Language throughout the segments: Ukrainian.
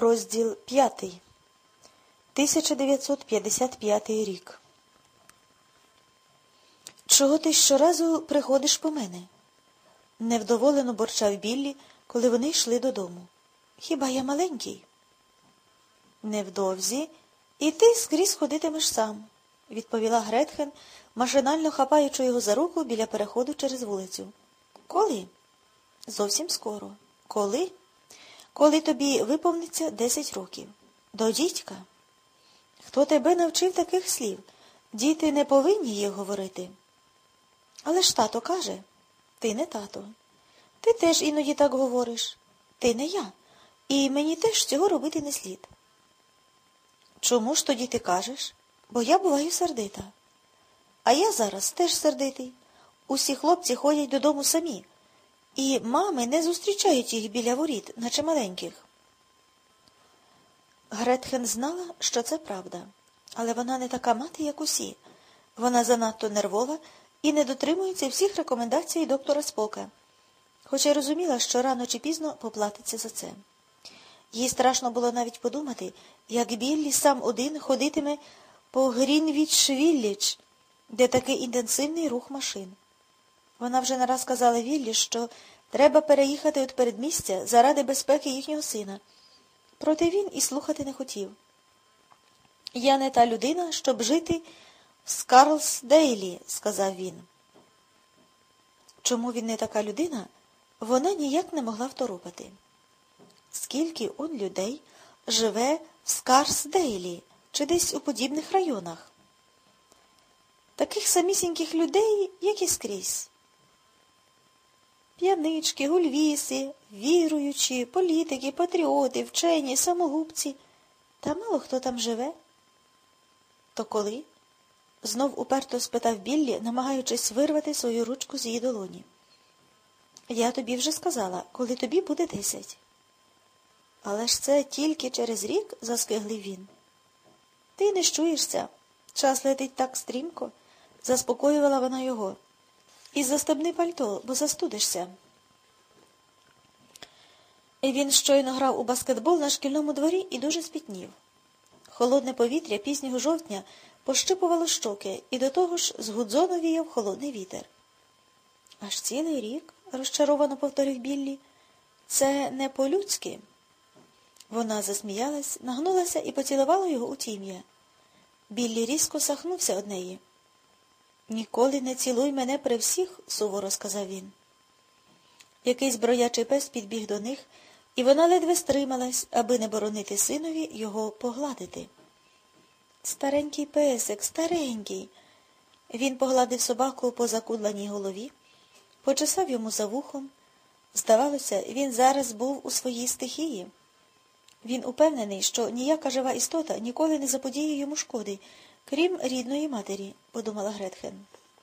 Розділ 5. 1955 рік. «Чого ти щоразу приходиш по мене?» – невдоволено борчав Біллі, коли вони йшли додому. «Хіба я маленький?» «Невдовзі і ти скрізь ходитимеш сам», – відповіла Гретхен, машинально хапаючи його за руку біля переходу через вулицю. «Коли?» «Зовсім скоро». «Коли?» «Коли тобі виповниться 10 років». «До дідька?» «Хто тебе навчив таких слів? Діти не повинні їх говорити». «Але ж тато каже». «Ти не тато. Ти теж іноді так говориш. Ти не я. І мені теж цього робити не слід». «Чому ж тоді ти кажеш?» «Бо я буваю сердита». «А я зараз теж сердитий. Усі хлопці ходять додому самі. І мами не зустрічають їх біля воріт, наче маленьких». Гретхен знала, що це правда. Але вона не така мати, як усі. Вона занадто нервова і не дотримується всіх рекомендацій доктора Спока, хоча й розуміла, що рано чи пізно поплатиться за це. Їй страшно було навіть подумати, як Біллі сам один ходитиме по Грінвіч-Віллідж, де такий інтенсивний рух машин. Вона вже не раз казала Віллі, що треба переїхати від передмістя заради безпеки їхнього сина. Проте він і слухати не хотів. «Я не та людина, щоб жити в Скарлсдейлі», – сказав він. Чому він не така людина, вона ніяк не могла второпати. Скільки он людей живе в Скарлсдейлі чи десь у подібних районах? Таких самісіньких людей, як і скрізь. П'янички, гульвіси, віруючі, політики, патріоти, вчені, самогубці. Та мало хто там живе. То коли? Знов уперто спитав Біллі, намагаючись вирвати свою ручку з її долоні. Я тобі вже сказала, коли тобі буде 10. Але ж це тільки через рік, заскиглив він. Ти не щуєшся. Час летить так стрімко, заспокоювала вона його. І застебни пальто, бо застудишся. Він щойно грав у баскетбол на шкільному дворі і дуже спітнів. Холодне повітря пізнього жовтня пощипувало щоки, і до того ж з Гудзону віяв холодний вітер. Аж цілий рік, розчаровано повторив Біллі, це не по-людськи. Вона засміялась, нагнулася і поцілувала його у тім'я. Біллі різко сахнувся од неї. «Ніколи не цілуй мене при всіх», – суворо сказав він. Якийсь броячий пес підбіг до них, і вона ледве стрималась, аби не боронити синові його погладити. «Старенький песик, старенький!» Він погладив собаку по закудланій голові, почесав йому за вухом. Здавалося, він зараз був у своїй стихії. Він упевнений, що ніяка жива істота ніколи не заподіє йому шкоди, крім рідної матері, подумала Гретхен.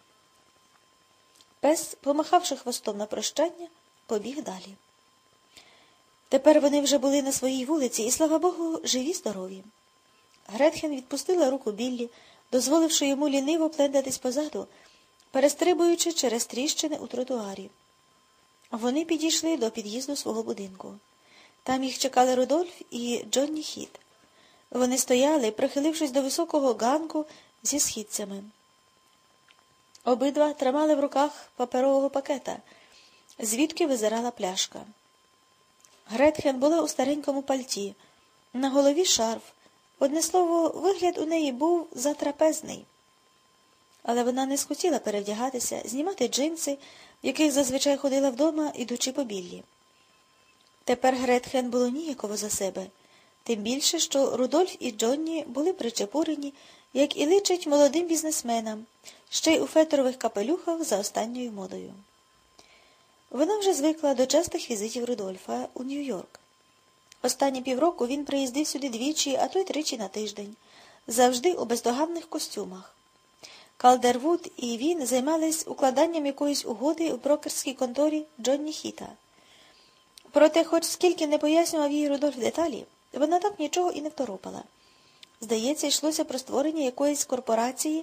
Пес, помахавши хвостом на прощання, побіг далі. Тепер вони вже були на своїй вулиці і, слава Богу, живі-здорові. Гретхен відпустила руку Біллі, дозволивши йому ліниво плентатись позаду, перестрибуючи через тріщини у тротуарі. Вони підійшли до під'їзду свого будинку. Там їх чекали Рудольф і Джонні Хіт. Вони стояли, прихилившись до високого ганку зі східцями. Обидва тримали в руках паперового пакета, звідки визирала пляшка. Гретхен була у старенькому пальті, на голові шарф. Одне слово, вигляд у неї був затрапезний. Але вона не схотіла перевдягатися, знімати джинси, в яких зазвичай ходила вдома, ідучи по Біллі. Тепер Гретхен було ніяково за себе. Тим більше, що Рудольф і Джонні були причепурені, як і личить молодим бізнесменам, ще й у фетрових капелюхах за останньою модою. Вона вже звикла до частих візитів Рудольфа у Нью-Йорк. Останні півроку він приїздив сюди двічі, а то й тричі на тиждень, завжди у бездоганних костюмах. Калдервуд і він займались укладанням якоїсь угоди у брокерській конторі Джонні Хіта. Проте, хоч скільки не пояснював їй Рудольф деталі, вона так нічого і не второпала. Здається, йшлося про створення якоїсь корпорації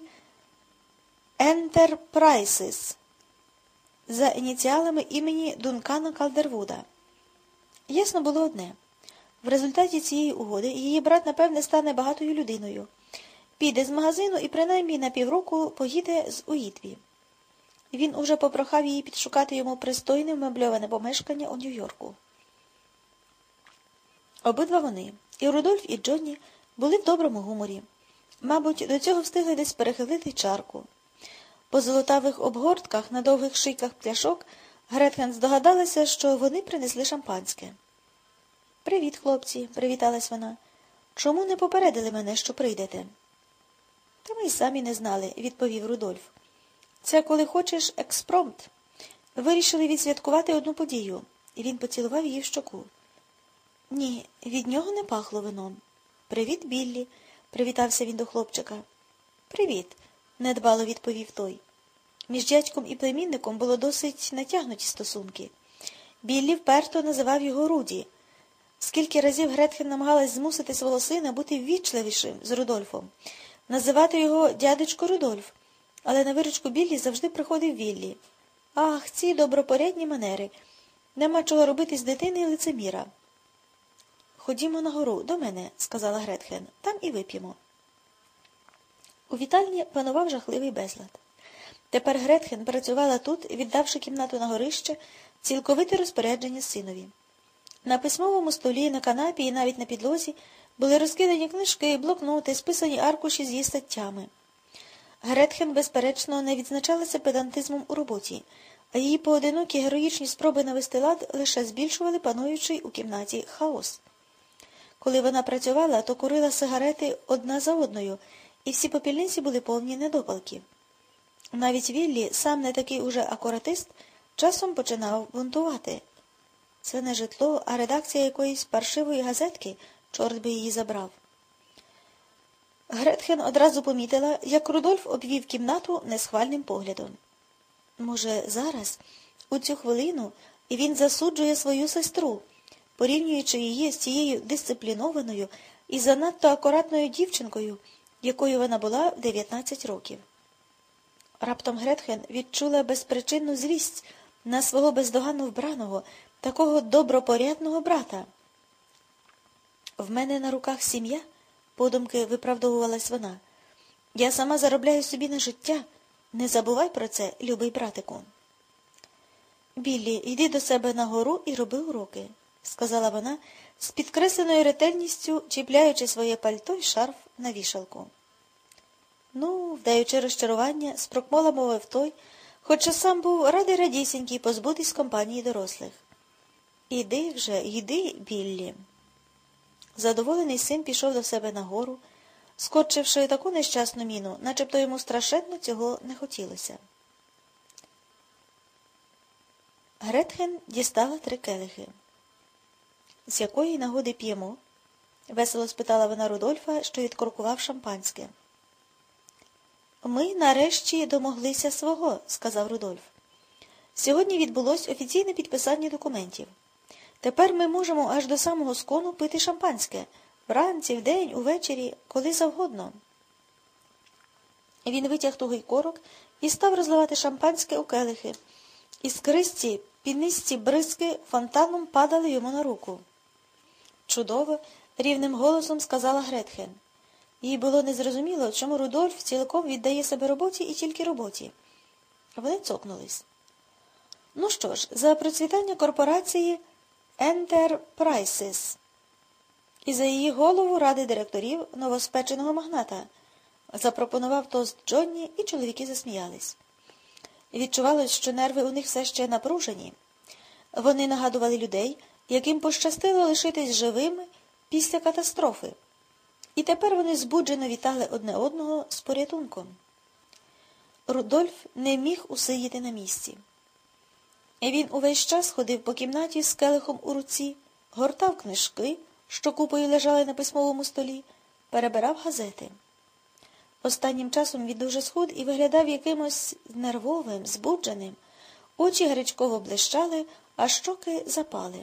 Enterprises за ініціалами імені Дункана Калдервуда. Ясно було одне. В результаті цієї угоди її брат, напевне, стане багатою людиною. Піде з магазину і принаймні на півроку поїде з Уїтві. Він уже попрохав її підшукати йому пристойне вмебльоване помешкання у Нью-Йорку. Обидва вони, і Рудольф, і Джонні, були в доброму гуморі. Мабуть, до цього встигли десь перехилити чарку. По золотавих обгортках на довгих шийках пляшок Гретхен здогадалася, що вони принесли шампанське. «Привіт, хлопці», – привіталась вона. «Чому не попередили мене, що прийдете?» «Та ми й самі не знали», – відповів Рудольф. «Це, коли хочеш, експромт. Вирішили відсвяткувати одну подію». І він поцілував її в щоку. Ні, від нього не пахло вином. «Привіт, Біллі», – привітався він до хлопчика. «Привіт», – недбало відповів той. Між дядьком і племінником було досить натягнуті стосунки. Біллі вперто називав його Руді. Скільки разів Гретхен намагалась змусити свого сина бути ввічливішим з Рудольфом, називати його дядечко Рудольф, але на виручку Біллі завжди приходив Віллі. Ах, ці добропорядні манери. Нема чого робити з дитини лицеміра. «Ходімо нагору, до мене», – сказала Гретхен, – «там і вип'ємо». У вітальні панував жахливий безлад. Тепер Гретхен працювала тут, віддавши кімнату на горище, цілковите розпорядження синові. На письмовому столі, на канапі і навіть на підлозі були розкидані книжки, блокноти, списані аркуші з її статтями. Гретхен, безперечно, не відзначалася педантизмом у роботі, а її поодинокі героїчні спроби навести лад лише збільшували пануючий у кімнаті хаос. Коли вона працювала, то курила сигарети одна за одною, і всі попільниці були повні недопалків. Навіть Віллі, сам не такий уже акуратист, часом починав бунтувати. Це не житло, а редакція якоїсь паршивої газетки, чорт би її забрав. Гретхен одразу помітила, як Рудольф обвів кімнату несхвальним поглядом. Може, зараз, у цю хвилину, він засуджує свою сестру, порівнюючи її з цією дисциплінованою і занадто акуратною дівчинкою, якою вона була в 19 років. Раптом Гретхен відчула безпричинну злість на свого бездоганно вбраного, такого добропорядного брата. «В мене на руках сім'я», – подумки виправдовувалась вона. «Я сама заробляю собі на життя. Не забувай про це, любий братику». «Біллі, йди до себе на гору і роби уроки», – сказала вона, з підкресленою ретельністю чіпляючи своє пальто й шарф на вішалку. «Ну», – вдаючи розчарування, спрокмола мовив той, хоча сам був радий-радісінький позбутись компанії дорослих. «Іди вже, йди, Біллі». Задоволений син пішов до себе нагору, скотчивши таку нещасну міну, начебто йому страшенно цього не хотілося. Гретхен дістала 3 келихи. «З якої нагоди п'ємо?» – весело спитала вона Рудольфа, що відкоркував шампанське. «Ми нарешті домоглися свого», – сказав Рудольф. «Сьогодні відбулось офіційне підписання документів. Тепер ми можемо аж до самого скону пити шампанське. Вранці, вдень, увечері, коли завгодно». Він витяг тугий корок і став розливати шампанське у келихи. Іскристі, пінисті бризки фонтаном падали йому на руку. «Чудово», – рівним голосом сказала Гретхен. Їй було незрозуміло, чому Рудольф цілком віддає себе роботі і тільки роботі. Вони цокнулись. «Ну що ж, за процвітання корпорації Enterprises і за її голову ради директорів новоспеченого магната», запропонував тост Джонні, і чоловіки засміялись. Відчувалось, що нерви у них все ще напружені. Вони нагадували людей, яким пощастило лишитись живими після катастрофи. І тепер вони збуджено вітали одне одного з порятунком. Рудольф не міг усидіти на місці. Він увесь час ходив по кімнаті з келихом у руці, гортав книжки, що купою лежали на письмовому столі, перебирав газети. Останнім часом він дуже схуд і виглядав якимось нервовим, збудженим. Очі гарячково блищали, а щоки запали.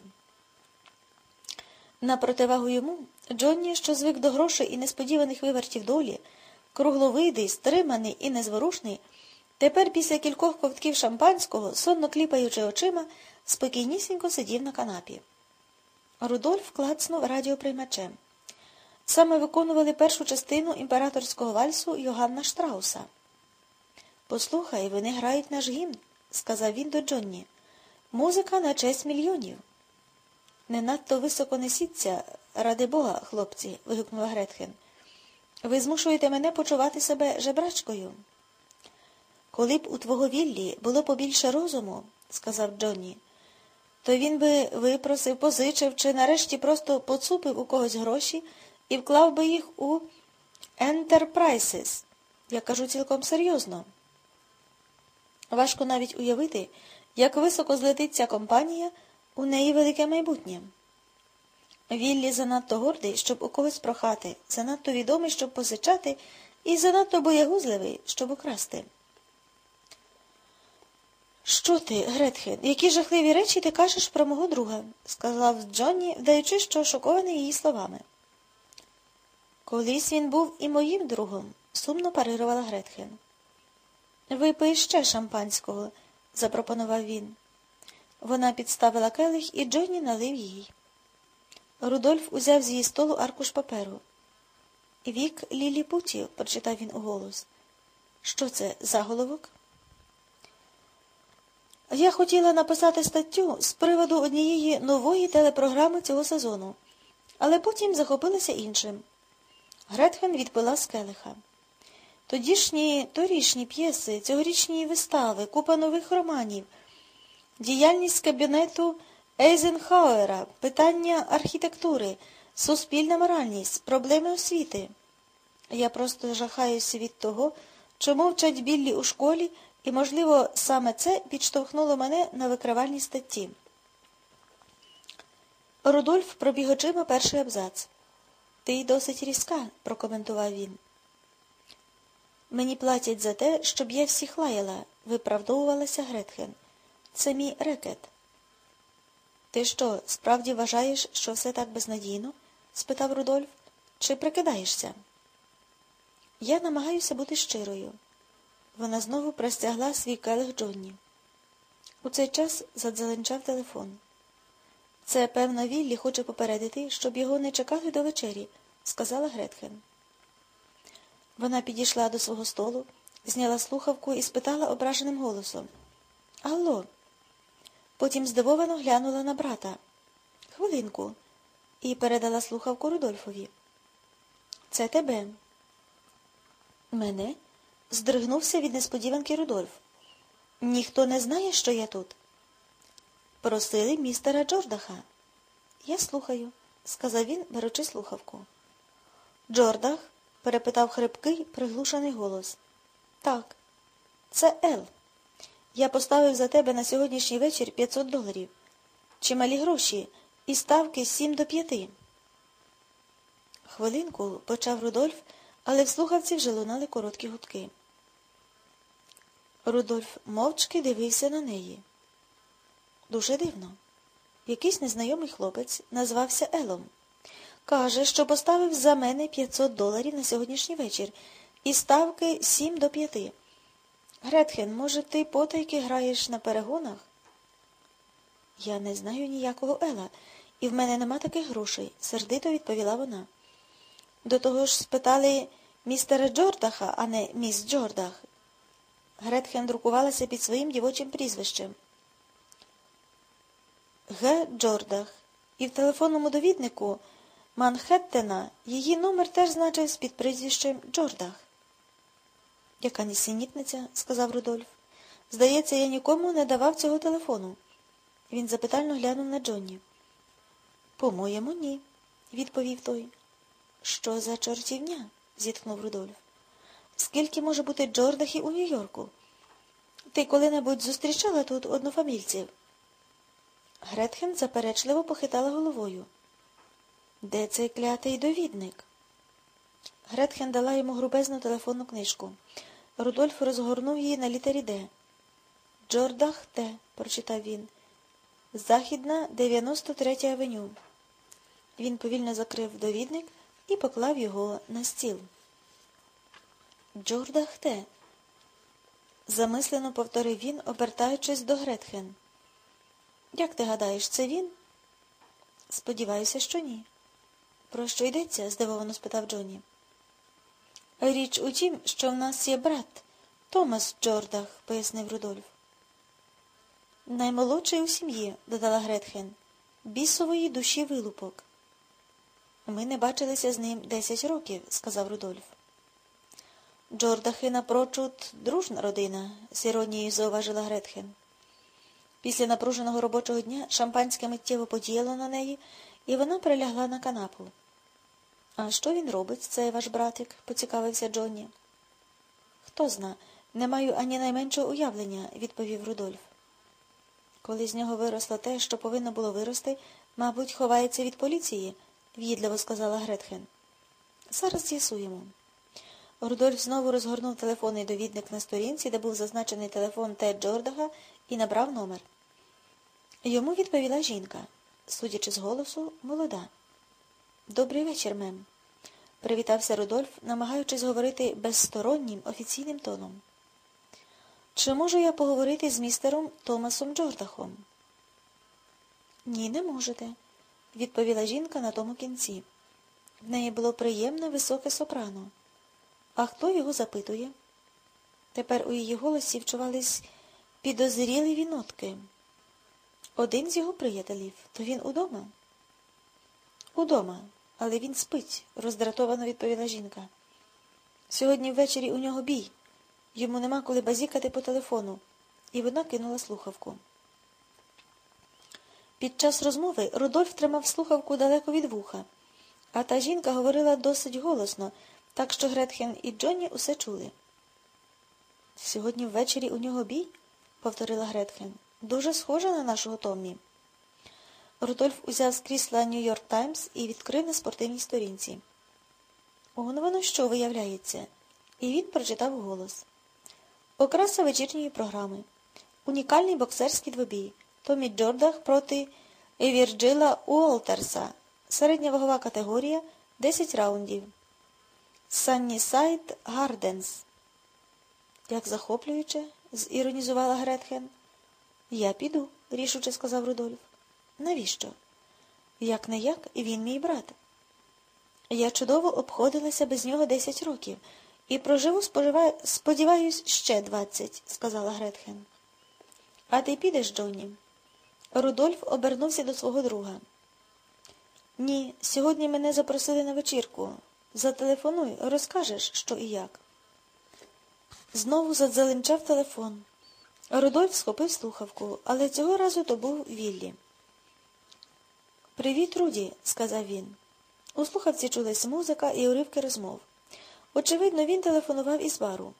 На противагу йому, Джонні, що звик до грошей і несподіваних вивертів долі, кругловидий, стриманий і незворушний, тепер після кількох ковтків шампанського, сонно кліпаючи очима, спокійнісінько сидів на канапі. Рудольф клацнув радіоприймачем. Саме виконували першу частину імператорського вальсу Йоганна Штрауса. «Послухай, вони грають наш гімн», – сказав він до Джонні. «Музика на честь мільйонів». «Не надто високо несіться, ради Бога, хлопці», – вигукнула Гретхен. «Ви змушуєте мене почувати себе жебрачкою». «Коли б у твого Віллі було побільше розуму», – сказав Джонні, – «то він би випросив, позичив чи нарешті просто поцупив у когось гроші і вклав би їх у Enterprises. Я кажу цілком серйозно. Важко навіть уявити, як високо злетить ця компанія, у неї велике майбутнє. Віллі занадто гордий, щоб у когось прохати, занадто відомий, щоб позичати, і занадто боягузливий, щоб украсти». «Що ти, Гретхен, які жахливі речі ти кажеш про мого друга?» – сказав Джонні, вдаючи, що шокований її словами. «Колись він був і моїм другом», – сумно парирувала Гретхен. «Випий ще шампанського», – запропонував він. Вона підставила келих, і Джонні налив їй. Рудольф узяв з її столу аркуш паперу. «Вік ліліпутів», – прочитав він уголос. «Що це, заголовок?» «Я хотіла написати статтю з приводу однієї нової телепрограми цього сезону, але потім захопилася іншим». Гретхен відпила з келиха. Торішні п'єси, цьогорічні вистави, купа нових романів, діяльність кабінету Ейзенхауера, питання архітектури, суспільна моральність, проблеми освіти. Я просто жахаюся від того, чому вчать Біллі у школі, і, можливо, саме це підштовхнуло мене на викривальні статті. Рудольф пробіг очима перший абзац. «Ти досить різка», – прокоментував він. «Мені платять за те, щоб я всіх лаяла», – виправдовувалася Гретхен. «Це мій рекет». «Ти що, справді вважаєш, що все так безнадійно?» – спитав Рудольф. «Чи прикидаєшся?» «Я намагаюся бути щирою». Вона знову простягла свій келих Джонні. У цей час задзеленчав телефон. «Це, певно, Віллі хоче попередити, щоб його не чекали до вечері», – сказала Гретхен. Вона підійшла до свого столу, зняла слухавку і спитала ображеним голосом. «Алло?» Потім здивовано глянула на брата. «Хвилинку», і передала слухавку Рудольфові. «Це тебе». «Мене?» – здригнувся від несподіванки Рудольф. «Ніхто не знає, що я тут?» «Просили містера Джордаха». «Я слухаю», – сказав він, беручи слухавку. «Джордах?» – перепитав хрипкий, приглушений голос. «Так, це Ел. Я поставив за тебе на сьогоднішній вечір $500. Чималі гроші, і ставки 7-5. «Хвилинку», – почав Рудольф, але в слухавці вже лунали короткі гудки. Рудольф мовчки дивився на неї. Дуже дивно. Якийсь незнайомий хлопець назвався Елом. Каже, що поставив за мене $500 на сьогоднішній вечір і ставки 7-5. Гретхен, може, ти потайки граєш на перегонах? Я не знаю ніякого Ела, і в мене нема таких грошей, сердито відповіла вона. До того ж спитали містера Джордаха, а не міс Джордах. Гретхен друкувалася під своїм дівочим прізвищем. Г. Джордах. І в телефонному довіднику Манхеттена її номер теж значився під прізвищем Джордах. «Яка нісенітниця», – сказав Рудольф. «Здається, я нікому не давав цього телефону». Він запитально глянув на Джонні. «По-моєму, ні», – відповів той. «Що за чортівня?» – зітхнув Рудольф. «Скільки може бути Джордахів у Нью-Йорку? Ти коли-небудь зустрічала тут однофамільців?» Гретхен заперечливо похитала головою. «Де цей клятий довідник?» Гретхен дала йому грубезну телефонну книжку. Рудольф розгорнув її на літері «Д». «Джордах Т», – прочитав він. «Західна, 93-я авеню». Він повільно закрив довідник і поклав його на стіл. «Джордах Т», – замислено повторив він, обертаючись до Гретхен. «Як ти гадаєш, це він?» Сподіваюся, що ні. Про що йдеться? Здивовано спитав Джонні. Річ у тім, що в нас є брат, Томас Джордах, пояснив Рудольф. Наймолодший у сім'ї, додала Гретхен, бісової душі вилупок. Ми не бачилися з ним 10 років, сказав Рудольф. Джордахи напрочуд дружна родина, з іронією зауважила Гретхен. Після напруженого робочого дня шампанське миттєво подіяло на неї, і вона прилягла на канапу. А що він робить, цей ваш братик? Поцікавився Джонні. Хто зна, не маю ані найменшого уявлення, відповів Рудольф. Коли з нього виросло те, що повинно було вирости, мабуть, ховається від поліції, в'їдливо сказала Гретхен. Зараз з'ясуємо. Рудольф знову розгорнув телефонний довідник на сторінці, де був зазначений телефон Т. Джордага, і набрав номер. Йому відповіла жінка, судячи з голосу, молода. «Добрий вечір, мем», – привітався Рудольф, намагаючись говорити безстороннім, офіційним тоном. «Чи можу я поговорити з містером Томасом Джордахом?» «Ні, не можете», – відповіла жінка на тому кінці. В неї було приємне високе сопрано. «А хто його запитує?» Тепер у її голосі вчувались підозріливі нотки. «Один з його приятелів. То він удома?» «Удома, але він спить», – роздратовано відповіла жінка. «Сьогодні ввечері у нього бій. Йому нема коли базікати по телефону». І вона кинула слухавку. Під час розмови Рудольф тримав слухавку далеко від вуха, а та жінка говорила досить голосно, так що Гретхен і Джонні усе чули. «Сьогодні ввечері у нього бій?» – повторила Гретхен. «Дуже схожа на нашого Томмі». Рудольф узяв з крісла «Нью-Йорк Таймс» і відкрив на спортивній сторінці. Воно що виявляється? І він прочитав голос. Окраса вечірньої програми. Унікальний боксерський двобій. Томмі Джордах проти Вірджила Уолтерса. Середня вагова категорія, 10 раундів. Саннісайд Гарденс. Як захоплююче, зіронізувала Гретхен. Я піду, рішуче сказав Рудольф. Навіщо? Як-не-як, він мій брат. Я чудово обходилася без нього 10 років і проживу, сподіваюсь, ще 20, сказала Гретхен. А ти підеш, Джонні? Рудольф обернувся до свого друга. Ні, сьогодні мене запросили на вечірку. Зателефонуй, розкажеш, що і як. Знову задзеленчав телефон. Рудольф схопив слухавку, але цього разу то був Віллі. «Привіт, Руді», – сказав він. У слухавці чулась музика і уривки розмов. Очевидно, він телефонував із бару.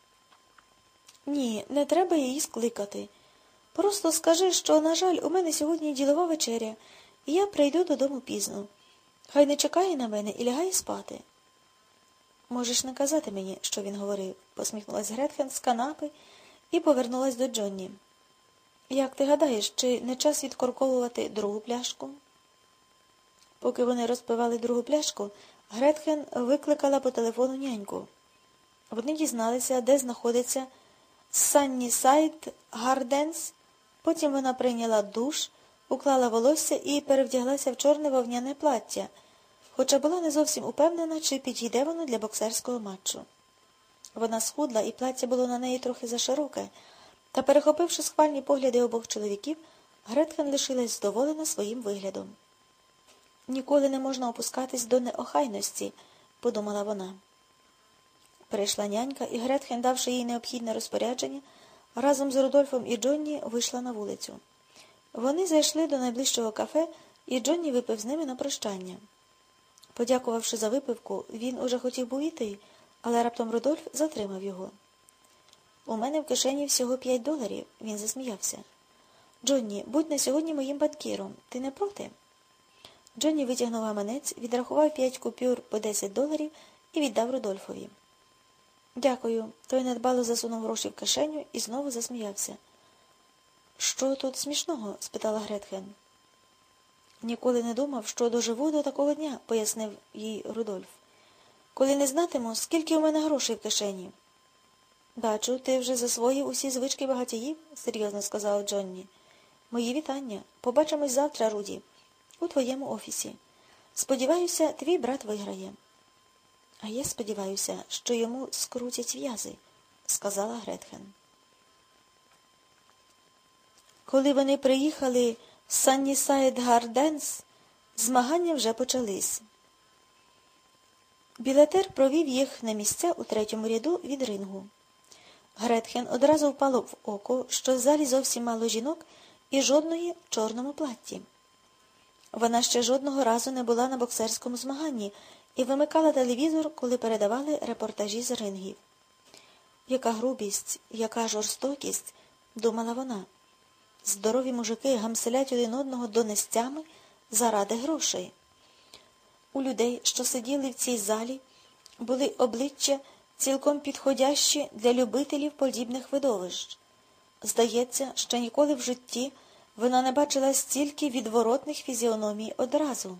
«Ні, не треба її скликати. Просто скажи, що, на жаль, у мене сьогодні ділова вечеря, і я прийду додому пізно. Хай не чекає на мене і лягає спати». «Можеш не казати мені, що він говорив», – посміхнулась Гретхен з канапи і повернулась до Джонні. «Як ти гадаєш, чи не час відкорковувати другу пляшку?» Поки вони розпивали другу пляшку, Гретхен викликала по телефону няньку. Вони дізналися, де знаходиться Саннісайд Гарденс, потім вона прийняла душ, уклала волосся і перевдяглася в чорне вовняне плаття, хоча була не зовсім упевнена, чи підійде воно для боксерського матчу. Вона схудла, і плаття було на неї трохи зашироке, та, перехопивши схвальні погляди обох чоловіків, Гретхен лишилась задоволена своїм виглядом. «Ніколи не можна опускатись до неохайності», – подумала вона. Прийшла нянька, і Гретхен, давши їй необхідне розпорядження, разом з Рудольфом і Джонні вийшла на вулицю. Вони зайшли до найближчого кафе, і Джонні випив з ними на прощання. Подякувавши за випивку, він уже хотів був іти, але раптом Рудольф затримав його. «У мене в кишені всього $5, – він засміявся. «Джонні, будь на сьогодні моїм банкіром. Ти не проти?» Джонні витягнув гаманець, відрахував 5 купюр по $10 і віддав Рудольфові. «Дякую». Той недбало засунув гроші в кишеню і знову засміявся. «Що тут смішного?» – спитала Гретхен. «Ніколи не думав, що доживу до такого дня», – пояснив їй Рудольф. «Коли не знатиму, скільки у мене грошей в кишені». «Бачу, ти вже засвоїв усі звички багатіїв», – серйозно сказав Джонні. «Мої вітання. Побачимось завтра, Руді. у твоєму офісі. Сподіваюся, твій брат виграє. А я сподіваюся, що йому скрутять в'язи, сказала Гретхен. Коли вони приїхали в Саннісайд Гарденс, змагання вже почались. Білетер провів їх на місця у третьому ряду від рингу. Гретхен одразу впало в око, що в залі зовсім мало жінок і жодної в чорному платті. Вона ще жодного разу не була на боксерському змаганні і вимикала телевізор, коли передавали репортажі з рингів. Яка грубість, яка жорстокість, думала вона. Здорові мужики гамселять один одного донестями заради грошей. У людей, що сиділи в цій залі, були обличчя цілком підходящі для любителів подібних видовищ. Здається, що ніколи в житті вона не бачила стільки відворотних фізіономій одразу.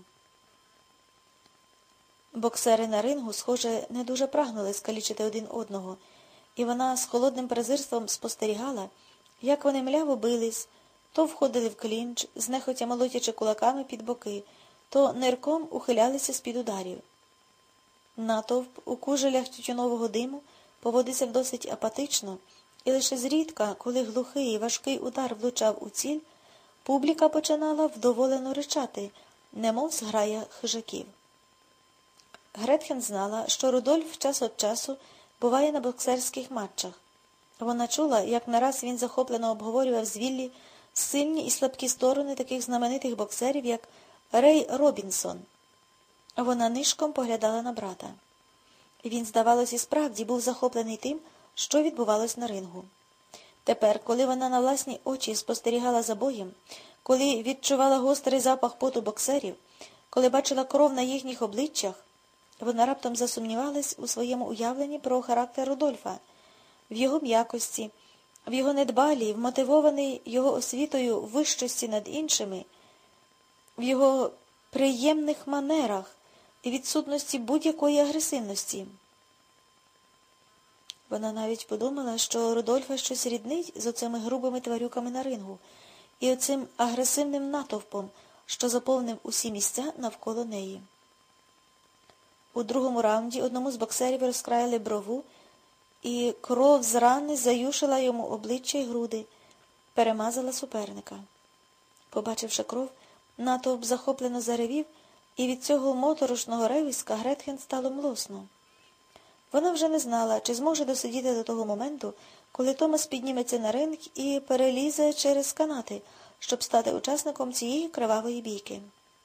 Боксери на рингу, схоже, не дуже прагнули скалічити один одного, і вона з холодним презирством спостерігала, як вони мляво бились, то входили в клінч, знехотя молотячи кулаками під боки, то нирком ухилялися з-під ударів. Натовп у кужелях тютюнового диму поводився досить апатично, і лише зрідка, коли глухий і важкий удар влучав у ціль, публіка починала вдоволено ричати, немов зграя хижаків. Гретхен знала, що Рудольф час від часу буває на боксерських матчах. Вона чула, як нараз він захоплено обговорював з Віллі сильні і слабкі сторони таких знаменитих боксерів, як Рей Робінсон. Вона нишком поглядала на брата. Він, здавалось, і справді був захоплений тим, що відбувалось на рингу. Тепер, коли вона на власні очі спостерігала за боєм, коли відчувала гострий запах поту боксерів, коли бачила кров на їхніх обличчях, вона раптом засумнівалась у своєму уявленні про характер Рудольфа, в його м'якості, в його недбалій, вмотивований його освітою вищості над іншими, в його приємних манерах і відсутності будь-якої агресивності. Вона навіть подумала, що Рудольфа щось ріднить з оцими грубими тварюками на рингу і оцим агресивним натовпом, що заповнив усі місця навколо неї. У другому раунді одному з боксерів розкраїли брову, і кров з рани заюшила йому обличчя й груди, перемазала суперника. Побачивши кров, натовп захоплено заревів, і від цього моторошного ревиська Гретхен стало млосно. Вона вже не знала, чи зможе досидіти до того моменту, коли Томас підніметься на ринг і перелізе через канати, щоб стати учасником цієї кривавої бійки.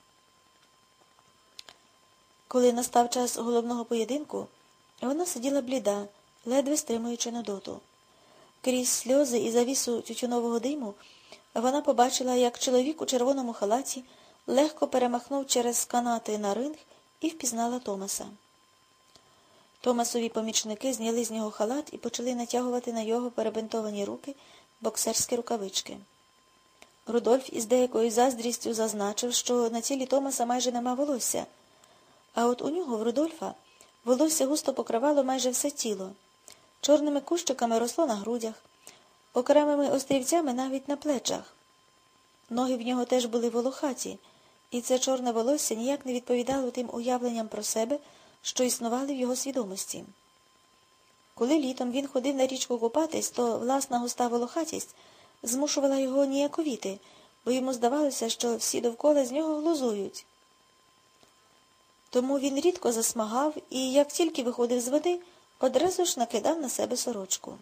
Коли настав час головного поєдинку, вона сиділа бліда, ледве стримуючи нудоту. Крізь сльози і завісу тютюнового диму вона побачила, як чоловік у червоному халаті легко перемахнув через канати на ринг і впізнала Томаса. Томасові помічники зняли з нього халат і почали натягувати на його перебинтовані руки боксерські рукавички. Рудольф із деякою заздрістю зазначив, що на тілі Томаса майже нема волосся, а от у нього, в Рудольфа, волосся густо покривало майже все тіло, чорними кущиками росло на грудях, окремими острівцями навіть на плечах. Ноги в нього теж були волохаті, і це чорне волосся ніяк не відповідало тим уявленням про себе, що існували в його свідомості. Коли літом він ходив на річку купатись, то власна густа волохатість змушувала його ніяковіти, бо йому здавалося, що всі довкола з нього глузують. Тому він рідко засмагав і, як тільки виходив з води, одразу ж накидав на себе сорочку.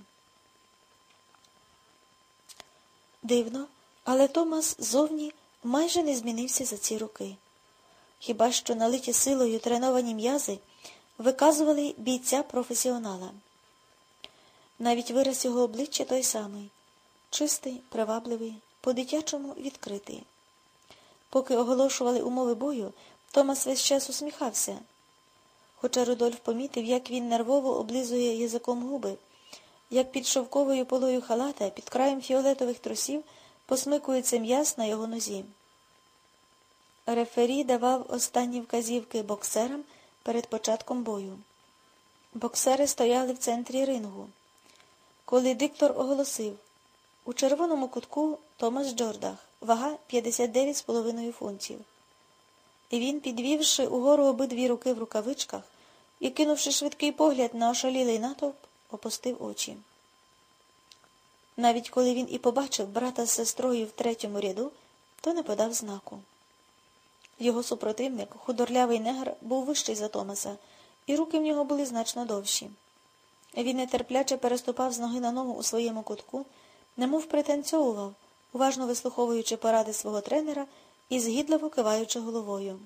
Дивно, але Томас зовні майже не змінився за ці роки. Хіба що налиті силою треновані м'язи виказували бійця-професіонала. Навіть вираз його обличчя той самий – чистий, привабливий, по-дитячому відкритий. Поки оголошували умови бою, Томас весь час усміхався. Хоча Рудольф помітив, як він нервово облизує язиком губи, як під шовковою полою халата, під краєм фіолетових трусів посмикується м'яз на його нозі. Рефері давав останні вказівки боксерам перед початком бою. Боксери стояли в центрі рингу. Коли диктор оголосив: у червоному кутку Томас Джордах, вага 59,5 фунтів. І він, підвівши угору обидві руки в рукавичках і кинувши швидкий погляд на ошалілий натовп, опустив очі. Навіть коли він і побачив брата з сестрою в третьому ряду, то не подав знаку. Його супротивник, худорлявий негр, був вищий за Томаса, і руки в нього були значно довші. Він нетерпляче переступав з ноги на ногу у своєму кутку, немов пританцьовував, уважно вислуховуючи поради свого тренера і згідливо киваючи головою.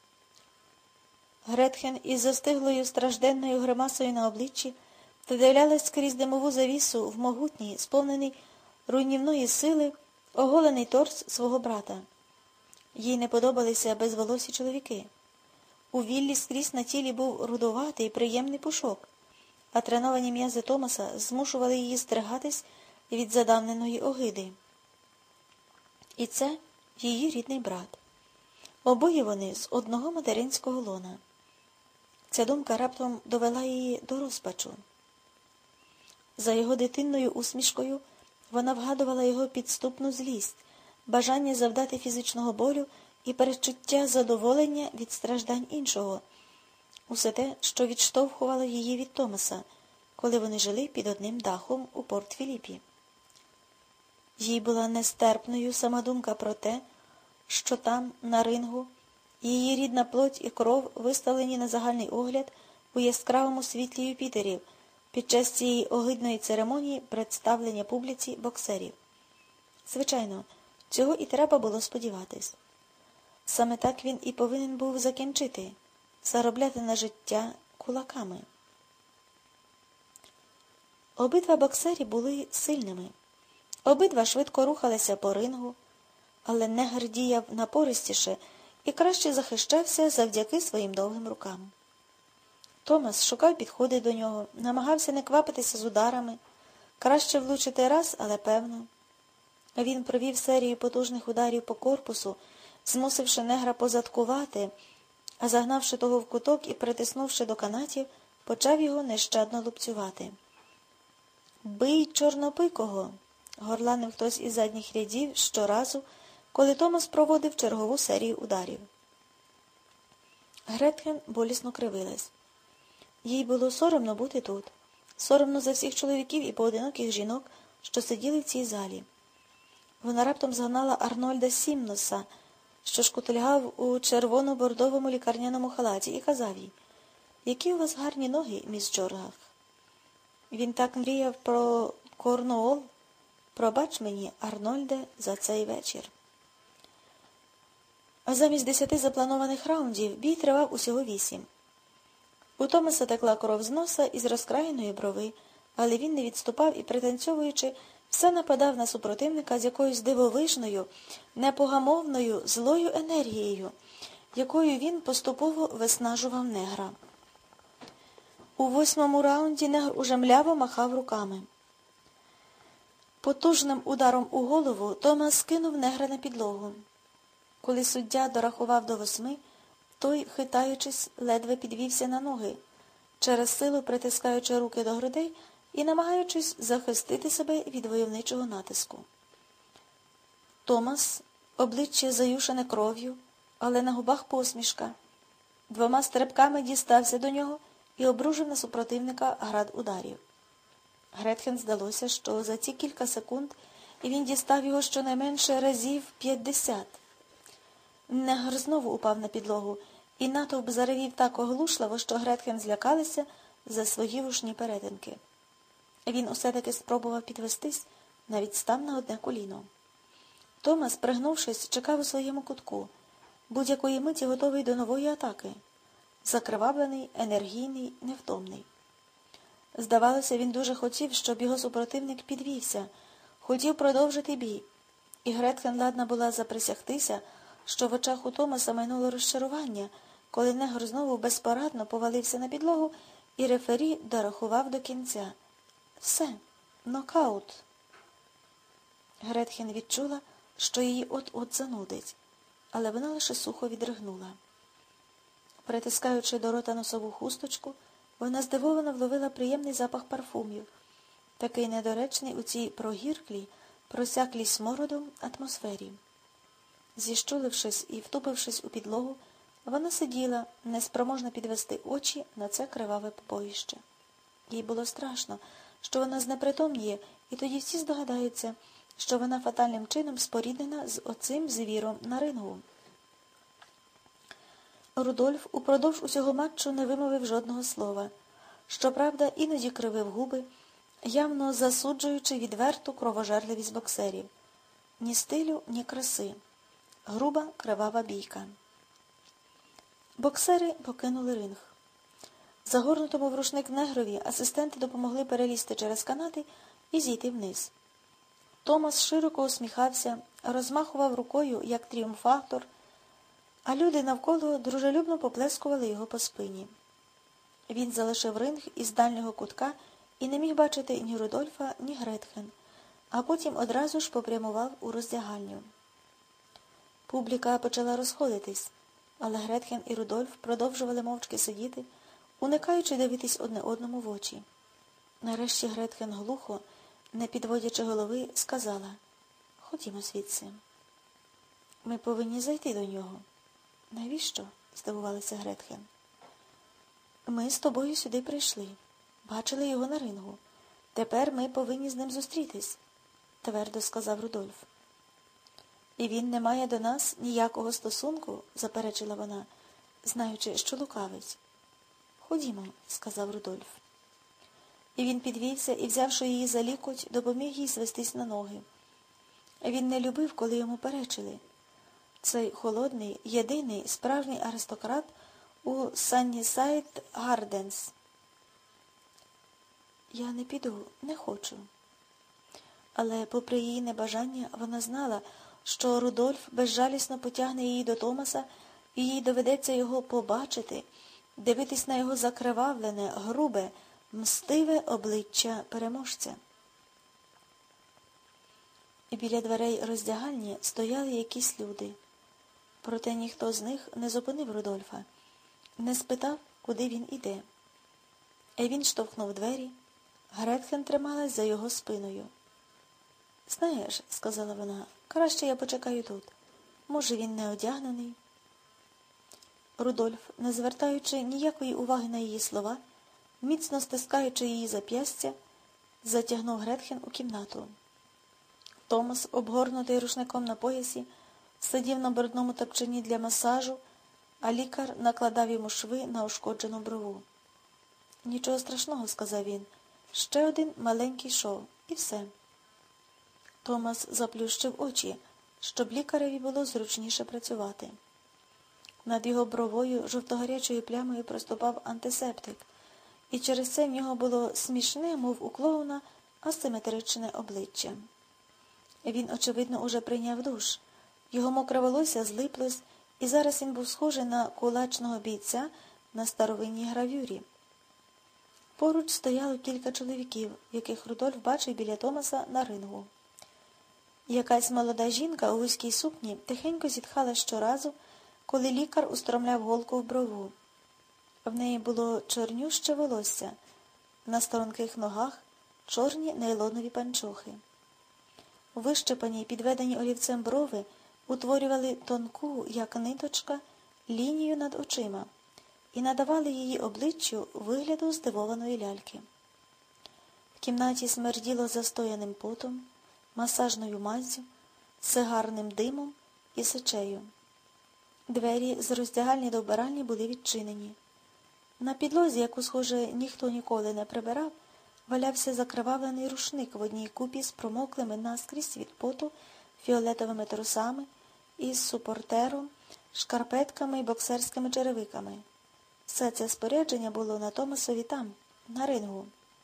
Гретхен із застиглою стражденною гримасою на обличчі вдивлялась скрізь димову завісу в могутній, сповнений руйнівної сили, оголений торс свого брата. Їй не подобалися безволосі чоловіки. У Віллі скрізь на тілі був рудоватий і приємний пушок, а треновані м'язи Томаса змушували її стригатись від задавненої огиди. І це її рідний брат. Обоє вони з одного материнського лона. Ця думка раптом довела її до розпачу. За його дитинною усмішкою вона вгадувала його підступну злість, бажання завдати фізичного болю і передчуття задоволення від страждань іншого. Усе те, що відштовхувало її від Томаса, коли вони жили під одним дахом у Порт-Філіпі. Їй була нестерпною сама думка про те, що там, на рингу, її рідна плоть і кров виставлені на загальний огляд у яскравому світлі Юпітерів під час цієї огидної церемонії представлення публіці боксерів. Звичайно, цього і треба було сподіватись. Саме так він і повинен був закінчити – заробляти на життя кулаками. Обидва боксері були сильними. Обидва швидко рухалися по рингу, але негр діяв напористіше і краще захищався завдяки своїм довгим рукам. Томас шукав підходи до нього, намагався не квапитися з ударами, краще влучити раз, але певно. Він провів серію потужних ударів по корпусу, змусивши негра позадкувати, а загнавши того в куток і притиснувши до канатів, почав його нещадно лупцювати. «Бий чорнопикого!» – горланив хтось із задніх рядів щоразу, коли Томас проводив чергову серію ударів. Гретхен болісно кривилась. Їй було соромно бути тут, соромно за всіх чоловіків і поодиноких жінок, що сиділи в цій залі. Вона раптом згадала Арнольда Сімноса, що шкутильгав у червоно-бордовому лікарняному халаті, і казав їй: «Які у вас гарні ноги, міс Джоргах». Він так мріяв про Корнуол. Пробач мені, Арнольде, за цей вечір. А замість 10 запланованих раундів бій тривав усього 8. У Томаса текла кров з носа із розкраєної брови, але він не відступав і, пританцьовуючи, все нападав на супротивника з якоюсь дивовижною, непогамовною, злою енергією, якою він поступово виснажував негра. У 8-му раунді негр уже мляво махав руками. Потужним ударом у голову Томас скинув негра на підлогу. Коли суддя дорахував до 8, той, хитаючись, ледве підвівся на ноги, через силу притискаючи руки до грудей і намагаючись захистити себе від войовничого натиску. Томас, обличчя заюшене кров'ю, але на губах посмішка, 2 стрибками дістався до нього і обрушив на супротивника град ударів. Гретхен здалося, що за ці кілька секунд він дістав його щонайменше разів 50. Негр знову упав на підлогу, і натовп заревів так оглушливо, що Гретхен злякалася за свої вушні перетинки. Він усе-таки спробував підвестись, навіть став на одне коліно. Томас, пригнувшись, чекав у своєму кутку, будь-якої миті готовий до нової атаки. Закривавлений, енергійний, невтомний. Здавалося, він дуже хотів, щоб його супротивник підвівся, хотів продовжити бій, і Гретхен ладна була заприсягтися, що в очах у Томаса майнуло розчарування, коли негр знову безпорадно повалився на підлогу, і рефері дорахував до кінця. Все, нокаут. Гретхен відчула, що її от-от занудить, але вона лише сухо відригнула. Притискаючи до рота носову хусточку, вона здивовано вловила приємний запах парфумів, такий недоречний у цій прогірклій, просяклій смородом атмосфері. Зіщулившись і втупившись у підлогу, Вона сиділа, неспроможна підвести очі на це криваве побоїще. Їй було страшно, що вона знепритомніє, і тоді всі здогадаються, що вона фатальним чином споріднена з оцим звіром на рингу. Рудольф упродовж усього матчу не вимовив жодного слова. Щоправда, іноді кривив губи, явно засуджуючи відверту кровожерливість боксерів. Ні стилю, ні краси. Груба, кривава бійка. Боксери покинули ринг. Загорнутому в рушник негрові асистенти допомогли перелізти через канати і зійти вниз. Томас широко усміхався, розмахував рукою, як тріумфатор, а люди навколо дружелюбно поплескували його по спині. Він залишив ринг із дальнього кутка і не міг бачити ні Рудольфа, ні Гретхен, а потім одразу ж попрямував у роздягальню. Публіка почала розходитись, але Гретхен і Рудольф продовжували мовчки сидіти, уникаючи дивитись одне одному в очі. Нарешті Гретхен глухо, не підводячи голови, сказала: «Ходімо звідси. Ми повинні зайти до нього». «Навіщо?» – здивувалася Гретхен. «Ми з тобою сюди прийшли. Бачили його на рингу. Тепер ми повинні з ним зустрітись», – твердо сказав Рудольф. «І він не має до нас ніякого стосунку», – заперечила вона, знаючи, що лукавить. «Ходімо», – сказав Рудольф. І він підвівся і, взявши її за лікоть, допоміг їй звестись на ноги. Він не любив, коли йому перечили. Цей холодний, єдиний, справжній аристократ у Саннісайд Гарденс. «Я не піду, не хочу». Але, попри її небажання, вона знала, що Рудольф безжалісно потягне її до Томаса, і їй доведеться його побачити, дивитись на його закривавлене, грубе, мстиве обличчя переможця. І біля дверей роздягальні стояли якісь люди. Проте ніхто з них не зупинив Рудольфа, не спитав, куди він іде. І він штовхнув двері, Гретхен трималась за його спиною. «Знаєш», – сказала вона, – «краще я почекаю тут. Може, він не одягнений?» Рудольф, не звертаючи ніякої уваги на її слова, міцно стискаючи її зап'ястя, затягнув Гретхен у кімнату. Томас, обгорнутий рушником на поясі, сидів на брудному тапчані для масажу, а лікар накладав йому шви на ушкоджену брову. «Нічого страшного», – сказав він, – «ще один маленький шов, і все». Томас заплющив очі, щоб лікареві було зручніше працювати. Над його бровою жовтогарячою плямою проступав антисептик, і через це в нього було смішне, мов у клоуна, асиметричне обличчя. Він, очевидно, уже прийняв душ. Його мокре волосся злиплось, і зараз він був схожий на кулачного бійця на старовинній гравюрі. Поруч стояло кілька чоловіків, яких Рудольф бачив біля Томаса на рингу. Якась молода жінка у вузькій сукні тихенько зітхала щоразу, коли лікар устромляв голку в брову. В неї було чорнюще волосся, на струнких ногах чорні нейлонові панчохи. Вищепані й підведені олівцем брови утворювали тонку, як ниточка, лінію над очима і надавали її обличчю вигляду здивованої ляльки. В кімнаті смерділо застояним потом, масажною маззю, сигарним димом і сечею. Двері з роздягальні до вбиральні були відчинені. На підлозі, яку, схоже, ніхто ніколи не прибирав, валявся закривавлений рушник в одній купі з промоклими наскрізь від поту фіолетовими трусами із супортером, шкарпетками і боксерськими черевиками. Все це спорядження було на Томасові там, на рингу.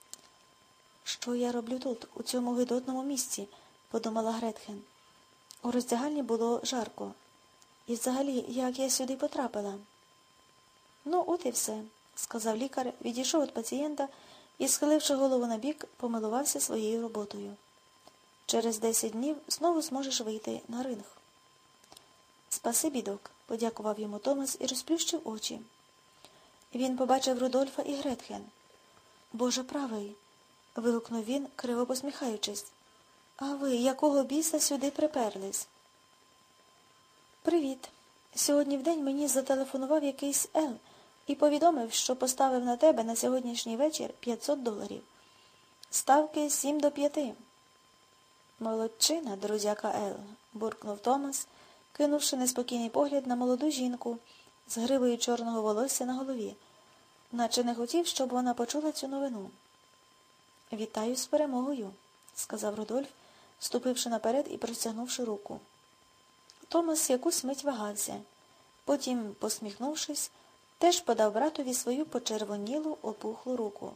«Що я роблю тут, у цьому гидотному місці?» – подумала Гретхен. У роздягальні було жарко. І взагалі, як я сюди потрапила? «Ну, от і все», – сказав лікар, відійшов від пацієнта і, схиливши голову набік, помилувався своєю роботою. «Через 10 днів знову зможеш вийти на ринг». «Спасибі, док», – подякував йому Томас і розплющив очі. Він побачив Рудольфа і Гретхен. «Боже правий!» – вигукнув він, криво посміхаючись. «А ви, якого біса сюди приперлись?» «Привіт», Сьогодні вдень мені зателефонував якийсь Ел і повідомив, що поставив на тебе на сьогоднішній вечір $500. Ставки 7-5. Молодчина, друзяка Ел, буркнув Томас, кинувши неспокійний погляд на молоду жінку з гривою чорного волосся на голові, наче не хотів, щоб вона почула цю новину. «Вітаю з перемогою», – сказав Рудольф, ступивши наперед і простягнувши руку. Томас якусь мить вагався. Потім, посміхнувшись, теж подав братові свою почервонілу, опухлу руку.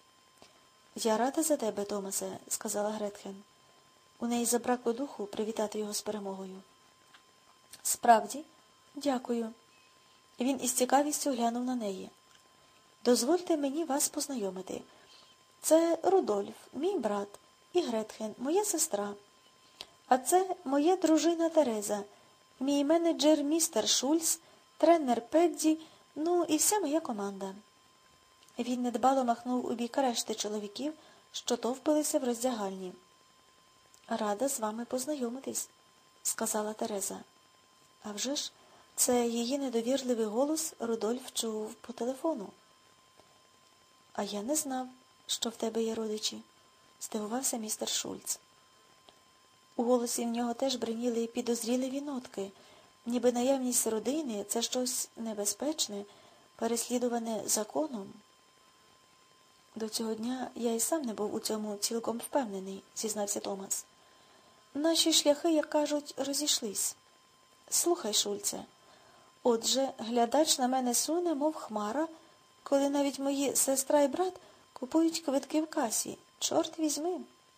«Я рада за тебе, Томасе», – сказала Гретхен. У неї забракло духу привітати його з перемогою. «Справді? Дякую». Він із цікавістю глянув на неї. «Дозвольте мені вас познайомити. Це Рудольф, мій брат, і Гретхен, моя сестра. А це моя дружина Тереза, мій менеджер містер Шульц, тренер Педді, ну і вся моя команда». Він недбало махнув у бік решти чоловіків, що товпилися в роздягальні. «Рада з вами познайомитись», – сказала Тереза. А вже ж, це її недовірливий голос Рудольф чув по телефону. «А я не знав, що в тебе є родичі», – здивувався містер Шульц. У голосі в нього теж бриніли підозріливі нотки, ніби наявність родини – це щось небезпечне, переслідуване законом. «До цього дня я і сам не був у цьому цілком впевнений», – зізнався Томас. «Наші шляхи, як кажуть, розійшлись. Слухай, Шульце, отже, глядач на мене суне, мов хмара, коли навіть мої сестра і брат купують квитки в касі. Чорт візьми.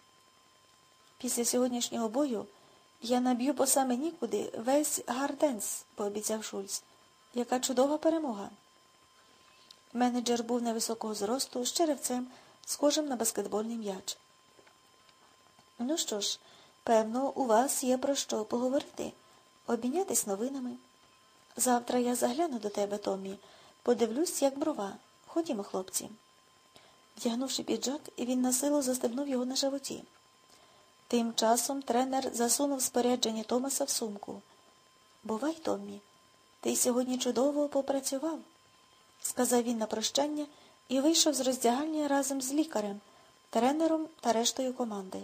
Після сьогоднішнього бою я наб'ю по саме нікуди весь Гарденс», – пообіцяв Шульц. «Яка чудова перемога». Менеджер був невисокого зросту, з черевцем, схожим на баскетбольний м'яч. «Ну що ж, певно, у вас є про що поговорити, обмінятись новинами. Завтра я загляну до тебе, Томмі, подивлюсь, як брова. Ходімо, хлопці». Вдягнувши піджак, він насилу застебнув його на животі. Тим часом тренер засунув спорядження Томаса в сумку. «Бувай, Томмі, ти сьогодні чудово попрацював», – сказав він на прощання і вийшов з роздягальні разом з лікарем, тренером та рештою команди.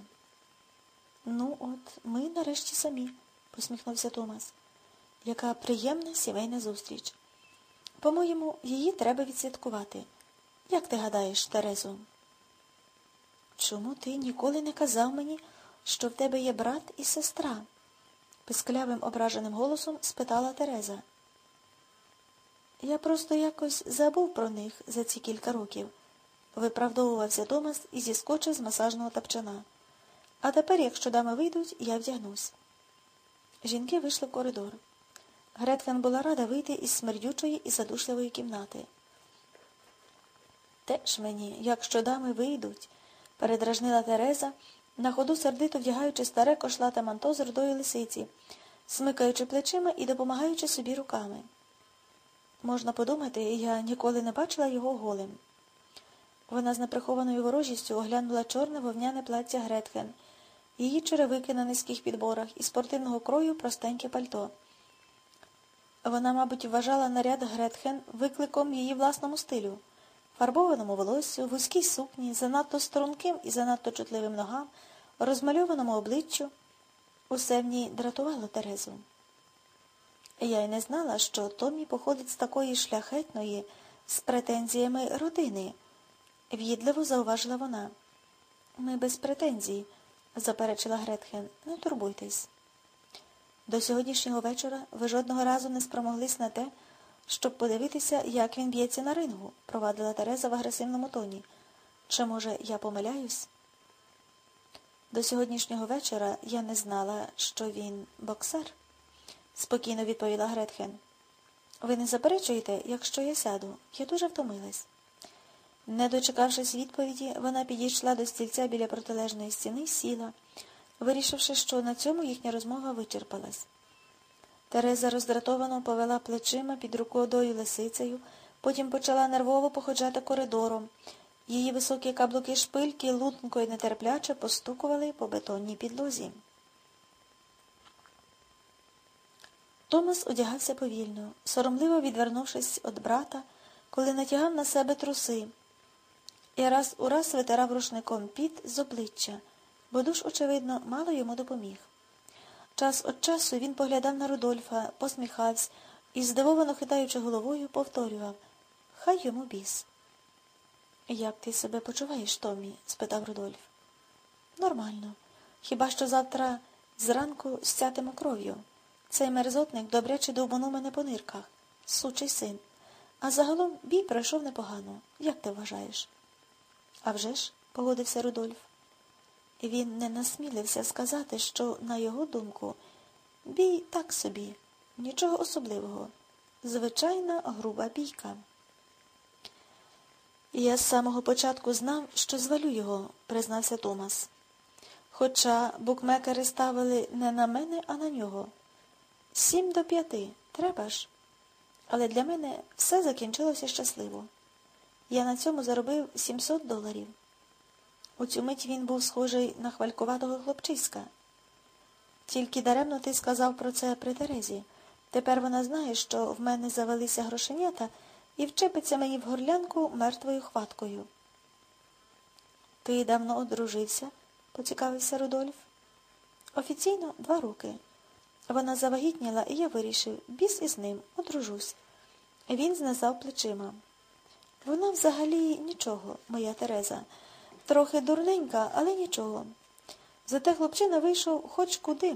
«Ну от, ми нарешті самі», – посміхнувся Томас. «Яка приємна сімейна зустріч. По-моєму, її треба відсвяткувати. Як ти гадаєш, Терезо?» «Чому ти ніколи не казав мені, що в тебе є брат і сестра?» – писклявим ображеним голосом спитала Тереза. «Я просто якось забув про них за ці кілька років», – виправдовувався Томас і зіскочив з масажного тапчана. «А тепер, якщо дами вийдуть, я вдягнусь». Жінки вийшли в коридор. Гретхен була рада вийти із смердючої і задушливої кімнати. «Теж мені, якщо дами вийдуть», – передражнила Тереза, на ходу сердито вдягаючи старе кошлате манто з рудої лисиці, смикаючи плечима і допомагаючи собі руками. Можна подумати, я ніколи не бачила його голим. Вона з неприхованою ворожістю оглянула чорне вовняне плаття Гретхен, її черевики на низьких підборах і спортивного крою простеньке пальто. Вона, мабуть, вважала наряд Гретхен викликом її власному стилю, фарбованому волоссю, вузькій сукні, занадто струнким і занадто чутливим ногам, розмальованому обличчю. Усе в ній дратувало Терезу. «Я й не знала, що Томмі походить з такої шляхетної, з претензіями родини», – в'їдливо зауважила вона. «Ми без претензій», – заперечила Гретхен. «Не турбуйтесь». «До сьогоднішнього вечора ви жодного разу не спромоглись на те, щоб подивитися, як він б'ється на рингу», – провадила Тереза в агресивному тоні. «Чи, може, я помиляюсь?» «До сьогоднішнього вечора я не знала, що він боксер», – спокійно відповіла Гретхен. «Ви не заперечуєте, якщо я сяду? Я дуже втомилась». Не дочекавшись відповіді, вона підійшла до стільця біля протилежної стіни, сіла, вирішивши, що на цьому їхня розмова вичерпалась. Тереза роздратовано повела плечима під рукодою лисицею, потім почала нервово походжати коридором. Її високі каблуки шпильки лунко й нетерпляче постукували по бетонній підлозі. Томас одягався повільно, соромливо відвернувшись від брата, коли натягав на себе труси, і раз у раз витирав рушником піт з обличчя, бо душ, очевидно, мало йому допоміг. Час від часу він поглядав на Рудольфа, посміхався і, здивовано хитаючи головою, повторював: «Хай йому біс». «Як ти себе почуваєш, Томмі?» – спитав Рудольф. «Нормально. Хіба що завтра зранку стятиму кров'ю. Цей мерзотник добряче довбанув мене по нирках. Сучий син. А загалом бій пройшов непогано. Як ти вважаєш?» «А вже ж», – погодився Рудольф. Він не насмілився сказати, що, на його думку, бій так собі, нічого особливого. Звичайна груба бійка. «Я з самого початку знав, що звалю його», – признався Томас. «Хоча букмекери ставили не на мене, а на нього. 7-5, треба ж. Але для мене все закінчилося щасливо. Я на цьому заробив $700. У цю мить він був схожий на хвалькуватого хлопчиська. Тільки даремно ти сказав про це при Терезі. Тепер вона знає, що в мене завелися грошенята і вчепиться мені в горлянку мертвою хваткою». «Ти давно одружився?» – поцікавився Рудольф. «Офіційно 2 роки. Вона завагітніла, і я вирішив, біс із ним, одружусь». Він знизав плечима. «Вона взагалі нічого, моя Тереза. Трохи дурненька, але нічого. Зате хлопчина вийшов хоч куди».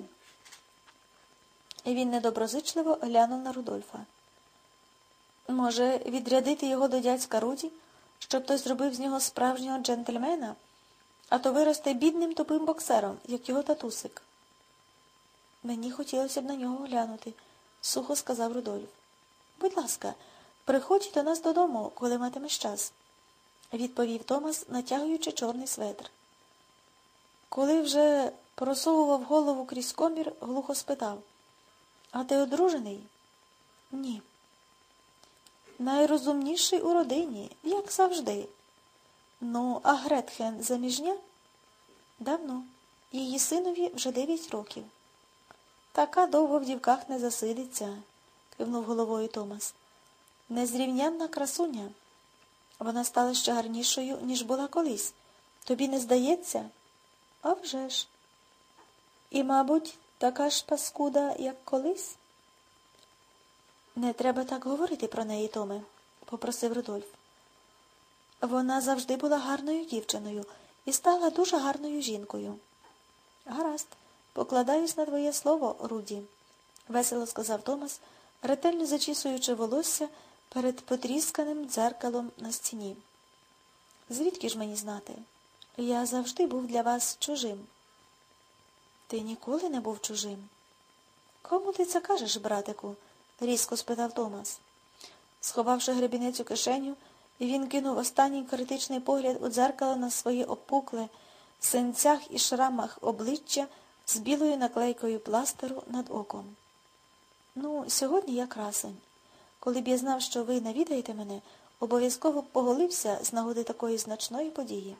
І він недоброзичливо глянув на Рудольфа. «Може, відрядити його до дядька Руді, щоб той зробив з нього справжнього джентльмена, а то виросте бідним тупим боксером, як його татусик?» «Мені хотілося б на нього глянути», – сухо сказав Рудольф. «Будь ласка, приходь до нас додому, коли матимеш час», – відповів Томас, натягуючи чорний светр. Коли вже просовував голову крізь комір, глухо спитав: «А ти одружений?» «Ні». «Найрозумніший у родині, як завжди. Ну, а Гретхен заміжня?» «Давно. Її синові вже 9 років». «Така довго в дівках не засидиться», – кивнув головою Томас. «Незрівнянна красуня. Вона стала ще гарнішою, ніж була колись. Тобі не здається?» «А вже ж. І, мабуть, така ж паскуда, як колись?» «Не треба так говорити про неї, Томе», – попросив Рудольф. «Вона завжди була гарною дівчиною і стала дуже гарною жінкою». «Гаразд, покладаюсь на твоє слово, Руді», – весело сказав Томас, ретельно зачісуючи волосся перед потрісканим дзеркалом на стіні. «Звідки ж мені знати? Я завжди був для вас чужим». «Ти ніколи не був чужим?» «Кому ти це кажеш, братику?» – різко спитав Томас. Сховавши гребінець у кишеню, він кинув останній критичний погляд у дзеркало на своє опукле, в синцях і шрамах обличчя з білою наклейкою пластеру над оком. «Ну, сьогодні я красень. Коли б я знав, що ви навідаєте мене, обов'язково б поголився з нагоди такої значної події».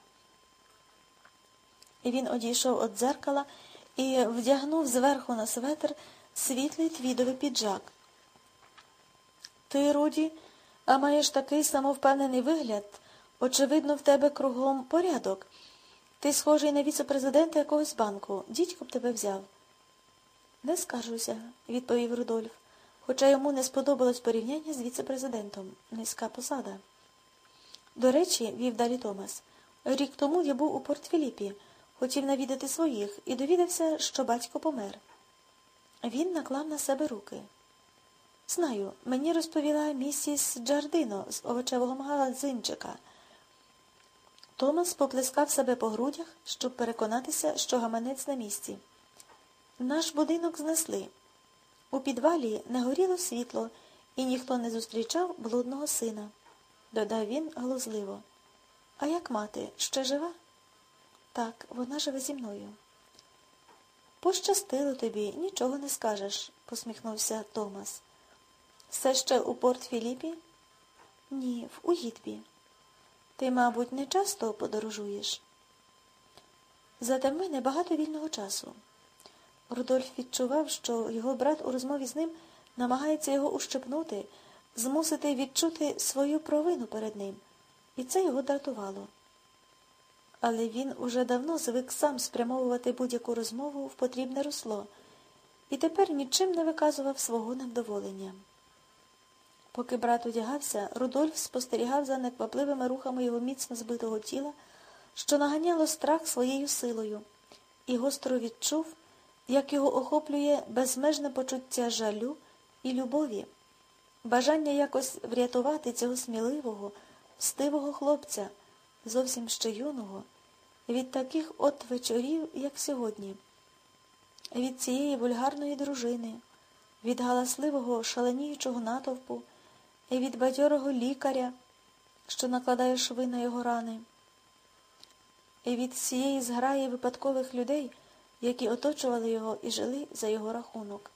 І він одійшов від дзеркала і вдягнув зверху на светр світлий твідовий піджак. «Ти, Руді, а маєш такий самовпевнений вигляд. Очевидно, в тебе кругом порядок. Ти схожий на віце-президента якогось банку. Дідько б тебе взяв». «Не скаржуся», – відповів Рудольф, хоча йому не сподобалось порівняння з віце-президентом. Низька посада. «До речі, – вів далі Томас, – рік тому я був у Порт-Філіпі, хотів навідати своїх і довідався, що батько помер». Він наклав на себе руки. «Знаю, мені розповіла місіс Джардино з овочевого магазинчика». Томас поплескав себе по грудях, щоб переконатися, що гаманець на місці. «Наш будинок знесли. У підвалі не горіло світло, і ніхто не зустрічав блудного сина», – додав він глузливо. «А як мати, ще жива?» «Так, вона живе зі мною». «Пощастило тобі, нічого не скажеш», – посміхнувся Томас. «Все ще у Порт-Філіпі?» «Ні, в Уїтбі». «Ти, мабуть, не часто подорожуєш?» «Зате в мене багато вільного часу». Рудольф відчував, що його брат у розмові з ним намагається його ущипнути, змусити відчути свою провину перед ним. І це його дратувало. Але він уже давно звик сам спрямовувати будь-яку розмову в потрібне русло, і тепер нічим не виказував свого невдоволення. Поки брат одягався, Рудольф спостерігав за неквапливими рухами його міцно збитого тіла, що наганяло страх своєю силою, і гостро відчув, як його охоплює безмежне почуття жалю і любові, бажання якось врятувати цього сміливого, мстивого хлопця, зовсім ще юного, від таких от вечорів, як сьогодні, від цієї вульгарної дружини, від галасливого, шаленіючого натовпу і від бадьорого лікаря, що накладає шви на його рани, і від цієї зграї випадкових людей, які оточували його і жили за його рахунок.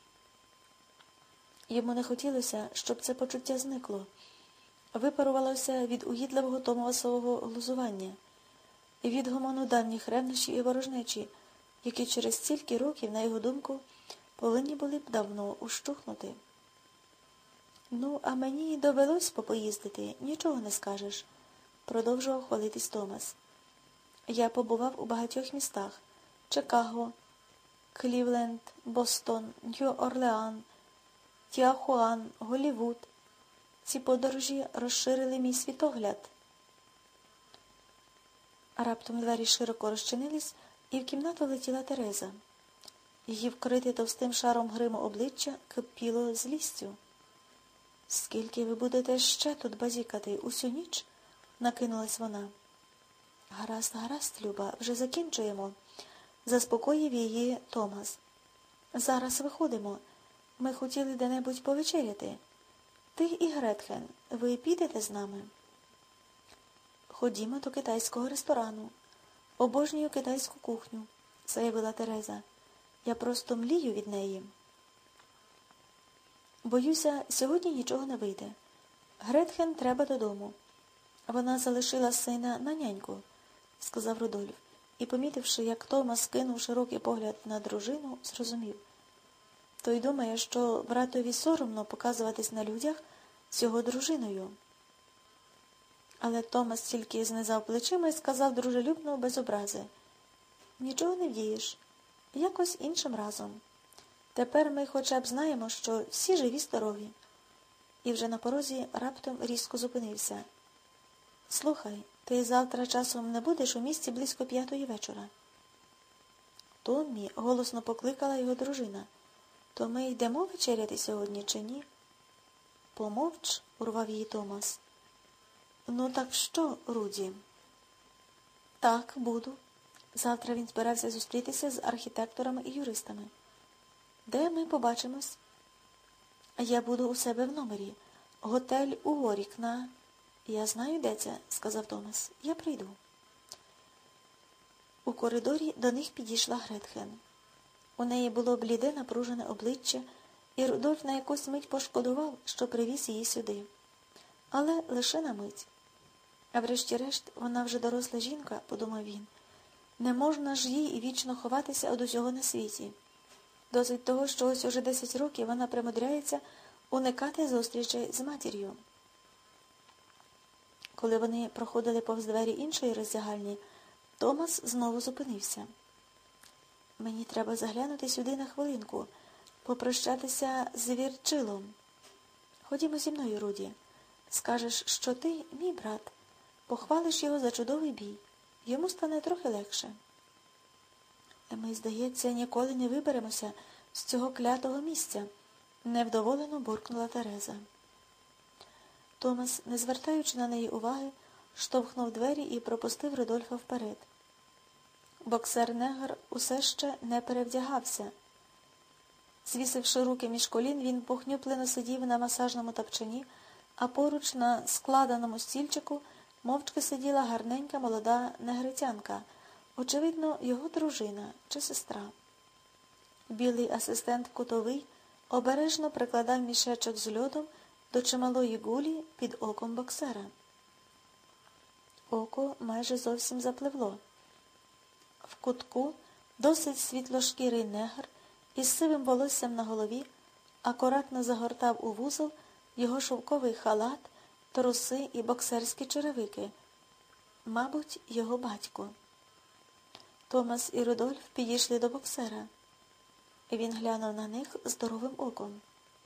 Йому не хотілося, щоб це почуття зникло, випарувалося від угідливого томасового глузування, і від гомону давніх ревнощів і ворожнечі, які через стільки років, на його думку, повинні були б давно ущухнути. «Ну, а мені довелось попоїздити, нічого не скажеш», – продовжував хвалитись Томас. «Я побував у багатьох містах – Чикаго, Клівленд, Бостон, Нью-Орлеан, Тіахуан, Голлівуд. Ці подорожі розширили мій світогляд». А раптом двері широко розчинились, і в кімнату летіла Тереза. Її вкрите товстим шаром гриму обличчя кипіло злістю. «Скільки ви будете ще тут базікати? Усю ніч?» – накинулась вона. «Гаразд, гаразд, Люба, вже закінчуємо», – заспокоїв її Томас. «Зараз виходимо. Ми хотіли де-небудь повечеряти. Ти і Гретхен, ви підете з нами?» «Ходімо до китайського ресторану. Обожнюю китайську кухню», – заявила Тереза. «Я просто млію від неї». «Боюся, сьогодні нічого не вийде. Гретхен треба додому. Вона залишила сина на няньку», – сказав Рудольф, і, помітивши, як Томас кинув широкий погляд на дружину, зрозумів. Той думає, що братові соромно показуватись на людях з його дружиною. Але Томас тільки знизав плечима і сказав дружелюбно, без образи. «Нічого не вдієш. Якось іншим разом. Тепер ми хоча б знаємо, що всі живі-здорові». І вже на порозі раптом різко зупинився. «Слухай, ти завтра часом не будеш у місті близько 5-ї вечора?» «Томмі», – голосно покликала його дружина. «То ми йдемо вечеряти сьогодні чи ні?» «Помовч», – урвав її Томас. «Ну так що, Руді?» «Так, буду». Завтра він збирався зустрітися з архітекторами і юристами. «Де ми побачимось?» «Я буду у себе в номері. Готель Уорік на...» «Я знаю, де це», – сказав Томас. «Я прийду». У коридорі до них підійшла Гретхен. У неї було бліде напружене обличчя, і Рудольф на якусь мить пошкодував, що привіз її сюди. Але лише на мить. А врешті-решт, вона вже доросла жінка, подумав він. Не можна ж їй вічно ховатися од усього на світі. Досить того, що ось уже 10 років вона примудряється уникати зустрічей з матір'ю. Коли вони проходили повз двері іншої роздягальні, Томас знову зупинився. «Мені треба заглянути сюди на хвилинку, попрощатися з Вірджилом. Ходімо зі мною, Руді. Скажеш, що ти, мій брат, похвалиш його за чудовий бій. Йому стане трохи легше». «Ми, здається, ніколи не виберемося з цього клятого місця», – невдоволено буркнула Тереза. Томас, не звертаючи на неї уваги, штовхнув двері і пропустив Рудольфа вперед. Боксер-негр усе ще не перевдягався. Звісивши руки між колін, він похнюплено сидів на масажному тапчані, а поруч на складеному стільчику мовчки сиділа гарненька молода негритянка, очевидно, його дружина чи сестра. Білий асистент кутовий обережно прикладав мішечок з льодом до чималої гулі під оком боксера. Око майже зовсім запливло. В кутку досить світлошкірий негр із сивим волоссям на голові, акуратно загортав у вузол його шовковий халат, труси і боксерські черевики. Мабуть, його батько. Томас і Рудольф підійшли до боксера. Він глянув на них здоровим оком.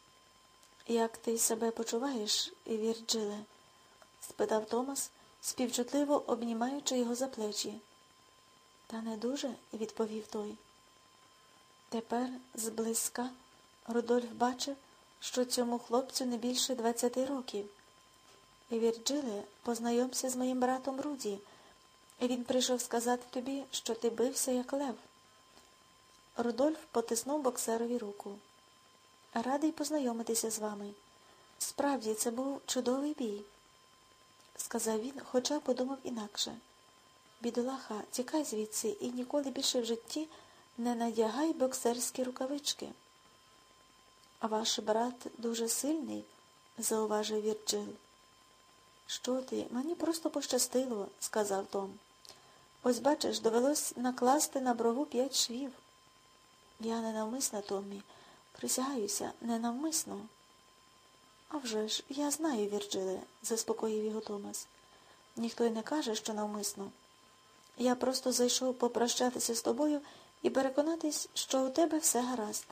«Як ти себе почуваєш, Вірджиле?» – спитав Томас, співчутливо обнімаючи його за плечі. «Та не дуже», – відповів той. Тепер, зблизька, Рудольф бачив, що цьому хлопцю не більше 20 років. «Вірджиле, познайомся з моїм братом Руді. Він прийшов сказати тобі, що ти бився, як лев». Рудольф потиснув боксерові руку. «Радий познайомитися з вами. Справді, це був чудовий бій», – сказав він, хоча подумав інакше. «Бідолаха, тікай звідси і ніколи більше в житті не надягай боксерські рукавички». «А ваш брат дуже сильний», – зауважив Вірджил. «Що ти, мені просто пощастило», – сказав Том. «Ось бачиш, довелось накласти на брову 5 швів». «Я ненавмисно, Томмі. Присягаюся, ненавмисно». «А вже ж, я знаю, Вірджиле», – заспокоїв його Томас. «Ніхто й не каже, що навмисно. Я просто зайшов попрощатися з тобою і переконатись, що у тебе все гаразд».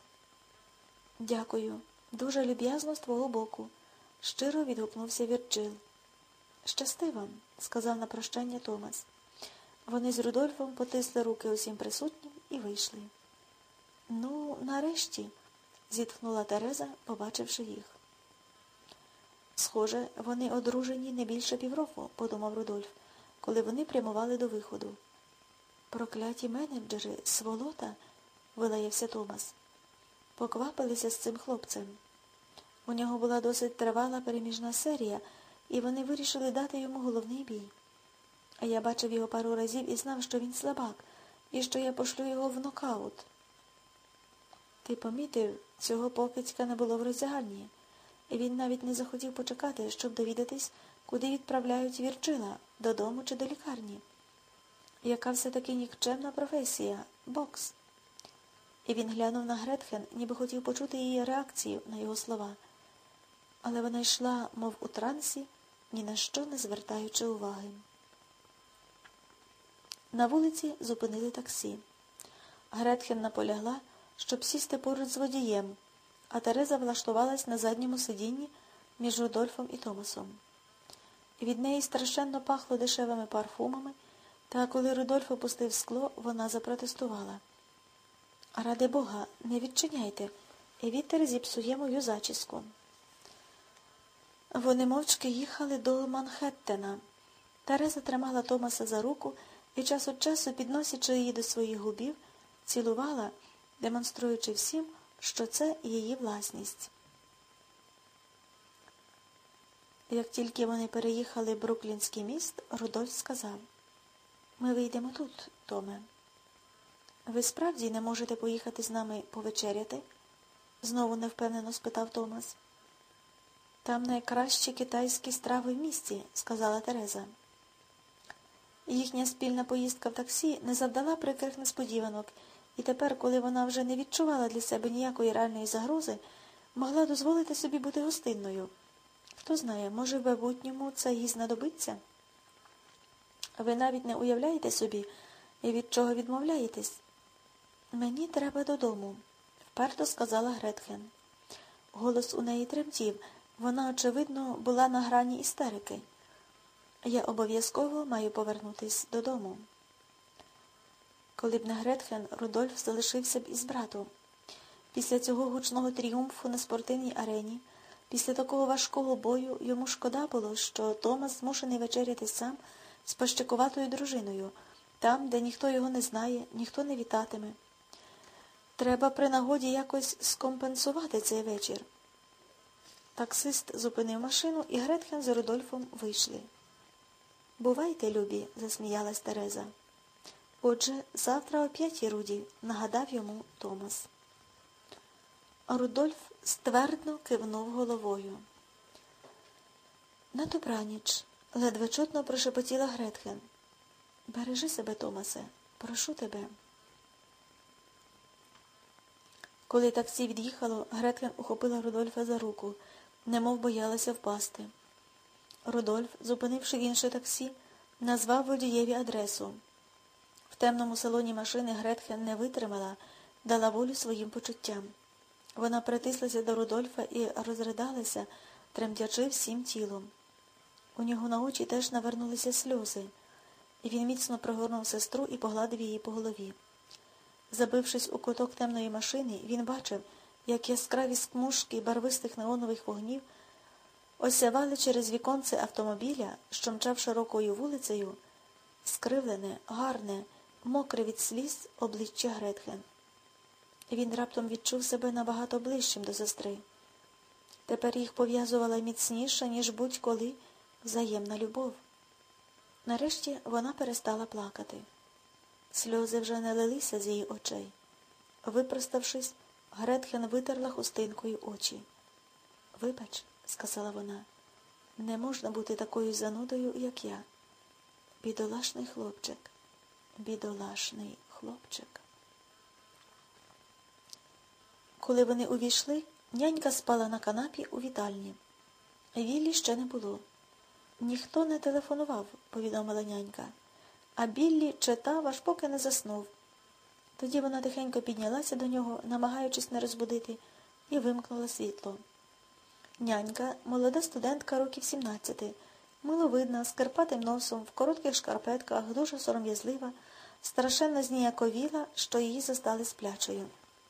«Дякую. Дуже люб'язно з твого боку», – щиро відгукнувся Вірджил. «Щасти вам», – сказав на прощання Томас. Вони з Рудольфом потисли руки усім присутнім і вийшли. «Ну, нарешті», – зітхнула Тереза, побачивши їх. «Схоже, вони одружені не більше півроку», – подумав Рудольф, коли вони прямували до виходу. «Прокляті менеджери, сволота», – вилаявся Томас. Поквапилися з цим хлопцем. У нього була досить тривала переміжна серія, і вони вирішили дати йому головний бій. А я бачив його пару разів і знав, що він слабак, і що я пошлю його в нокаут. Ти помітив, цього покидька не було в роздягальні, і він навіть не захотів почекати, щоб довідатись, куди відправляють Вірджила, додому чи до лікарні. Яка все-таки нікчемна професія – бокс. І він глянув на Гретхен, ніби хотів почути її реакцію на його слова. Але вона йшла, мов у трансі, ні на що не звертаючи уваги. На вулиці зупинили таксі. Гретхен наполягла, щоб сісти поруч з водієм, а Тереза влаштувалась на задньому сидінні між Рудольфом і Томасом. Від неї страшенно пахло дешевими парфумами, та коли Рудольф опустив скло, вона запротестувала. «Ради Бога, не відчиняйте, вітер зіпсує мою зачіску». Вони мовчки їхали до Манхеттена. Тереза тримала Томаса за руку і час від часу, підносячи її до своїх губів, цілувала, демонструючи всім, що це її власність. Як тільки вони переїхали Бруклінський міст, Рудольф сказав: «Ми вийдемо тут, Томе». «Ви справді не можете поїхати з нами повечеряти?» Знову невпевнено спитав Томас. «Там найкращі китайські страви в місті», – сказала Тереза. Їхня спільна поїздка в таксі не завдала прикрих несподіванок, і тепер, коли вона вже не відчувала для себе ніякої реальної загрози, могла дозволити собі бути гостинною. Хто знає, може в майбутньому це їй знадобиться? «Ви навіть не уявляєте собі, від чого відмовляєтесь?» «Мені треба додому», – вперто сказала Гретхен. Голос у неї тремтів, вона, очевидно, була на грані істерики. «Я обов'язково маю повернутись додому». Коли б не Гретхен, Рудольф залишився б із братом. Після цього гучного тріумфу на спортивній арені, після такого важкого бою, йому шкода було, що Томас змушений вечеряти сам з пащикуватою дружиною, там, де ніхто його не знає, ніхто не вітатиме. Треба при нагоді якось скомпенсувати цей вечір. Таксист зупинив машину, і Гретхен з Рудольфом вийшли. «Бувайте, любі», – засміялась Тереза. «Отже, завтра о 5-й, Руді», – нагадав йому Томас. Рудольф ствердно кивнув головою. «На добраніч», – ледве чутно прошепотіла Гретхен. «Бережи себе, Томасе, прошу тебе». Коли таксі від'їхало, Гретхен ухопила Рудольфа за руку, немов боялася впасти. Рудольф, зупинивши інше таксі, назвав водієві адресу. В темному салоні машини Гретхен не витримала, дала волю своїм почуттям. Вона притислася до Рудольфа і розридалася, тремтячи всім тілом. У нього на очі теж навернулися сльози, і він міцно пригорнув сестру і погладив її по голові. Забившись у куток темної машини, він бачив, як яскраві смужки барвистих неонових вогнів осявали через віконце автомобіля, що мчав широкою вулицею, скривлене, гарне, мокре від сліз обличчя Гретхен. Він раптом відчув себе набагато ближчим до сестри. Тепер їх пов'язувала міцніша, ніж будь-коли, взаємна любов. Нарешті вона перестала плакати. Сльози вже не лилися з її очей. Випроставшись, Гретхен витерла хустинкою очі. «Вибач», – сказала вона, – «не можна бути такою занудою, як я. Бідолашний хлопчик, бідолашний хлопчик». Коли вони увійшли, нянька спала на канапі у вітальні. Віллі ще не було. «Ніхто не телефонував», – повідомила нянька. А Біллі читав, аж поки не заснув. Тоді вона тихенько піднялася до нього, намагаючись не розбудити, і вимкнула світло. Нянька, молода студентка років 17, миловидна, з карпатим носом, в коротких шкарпетках, дуже сором'язлива, страшенно зніяковіла, що її застали сплячою.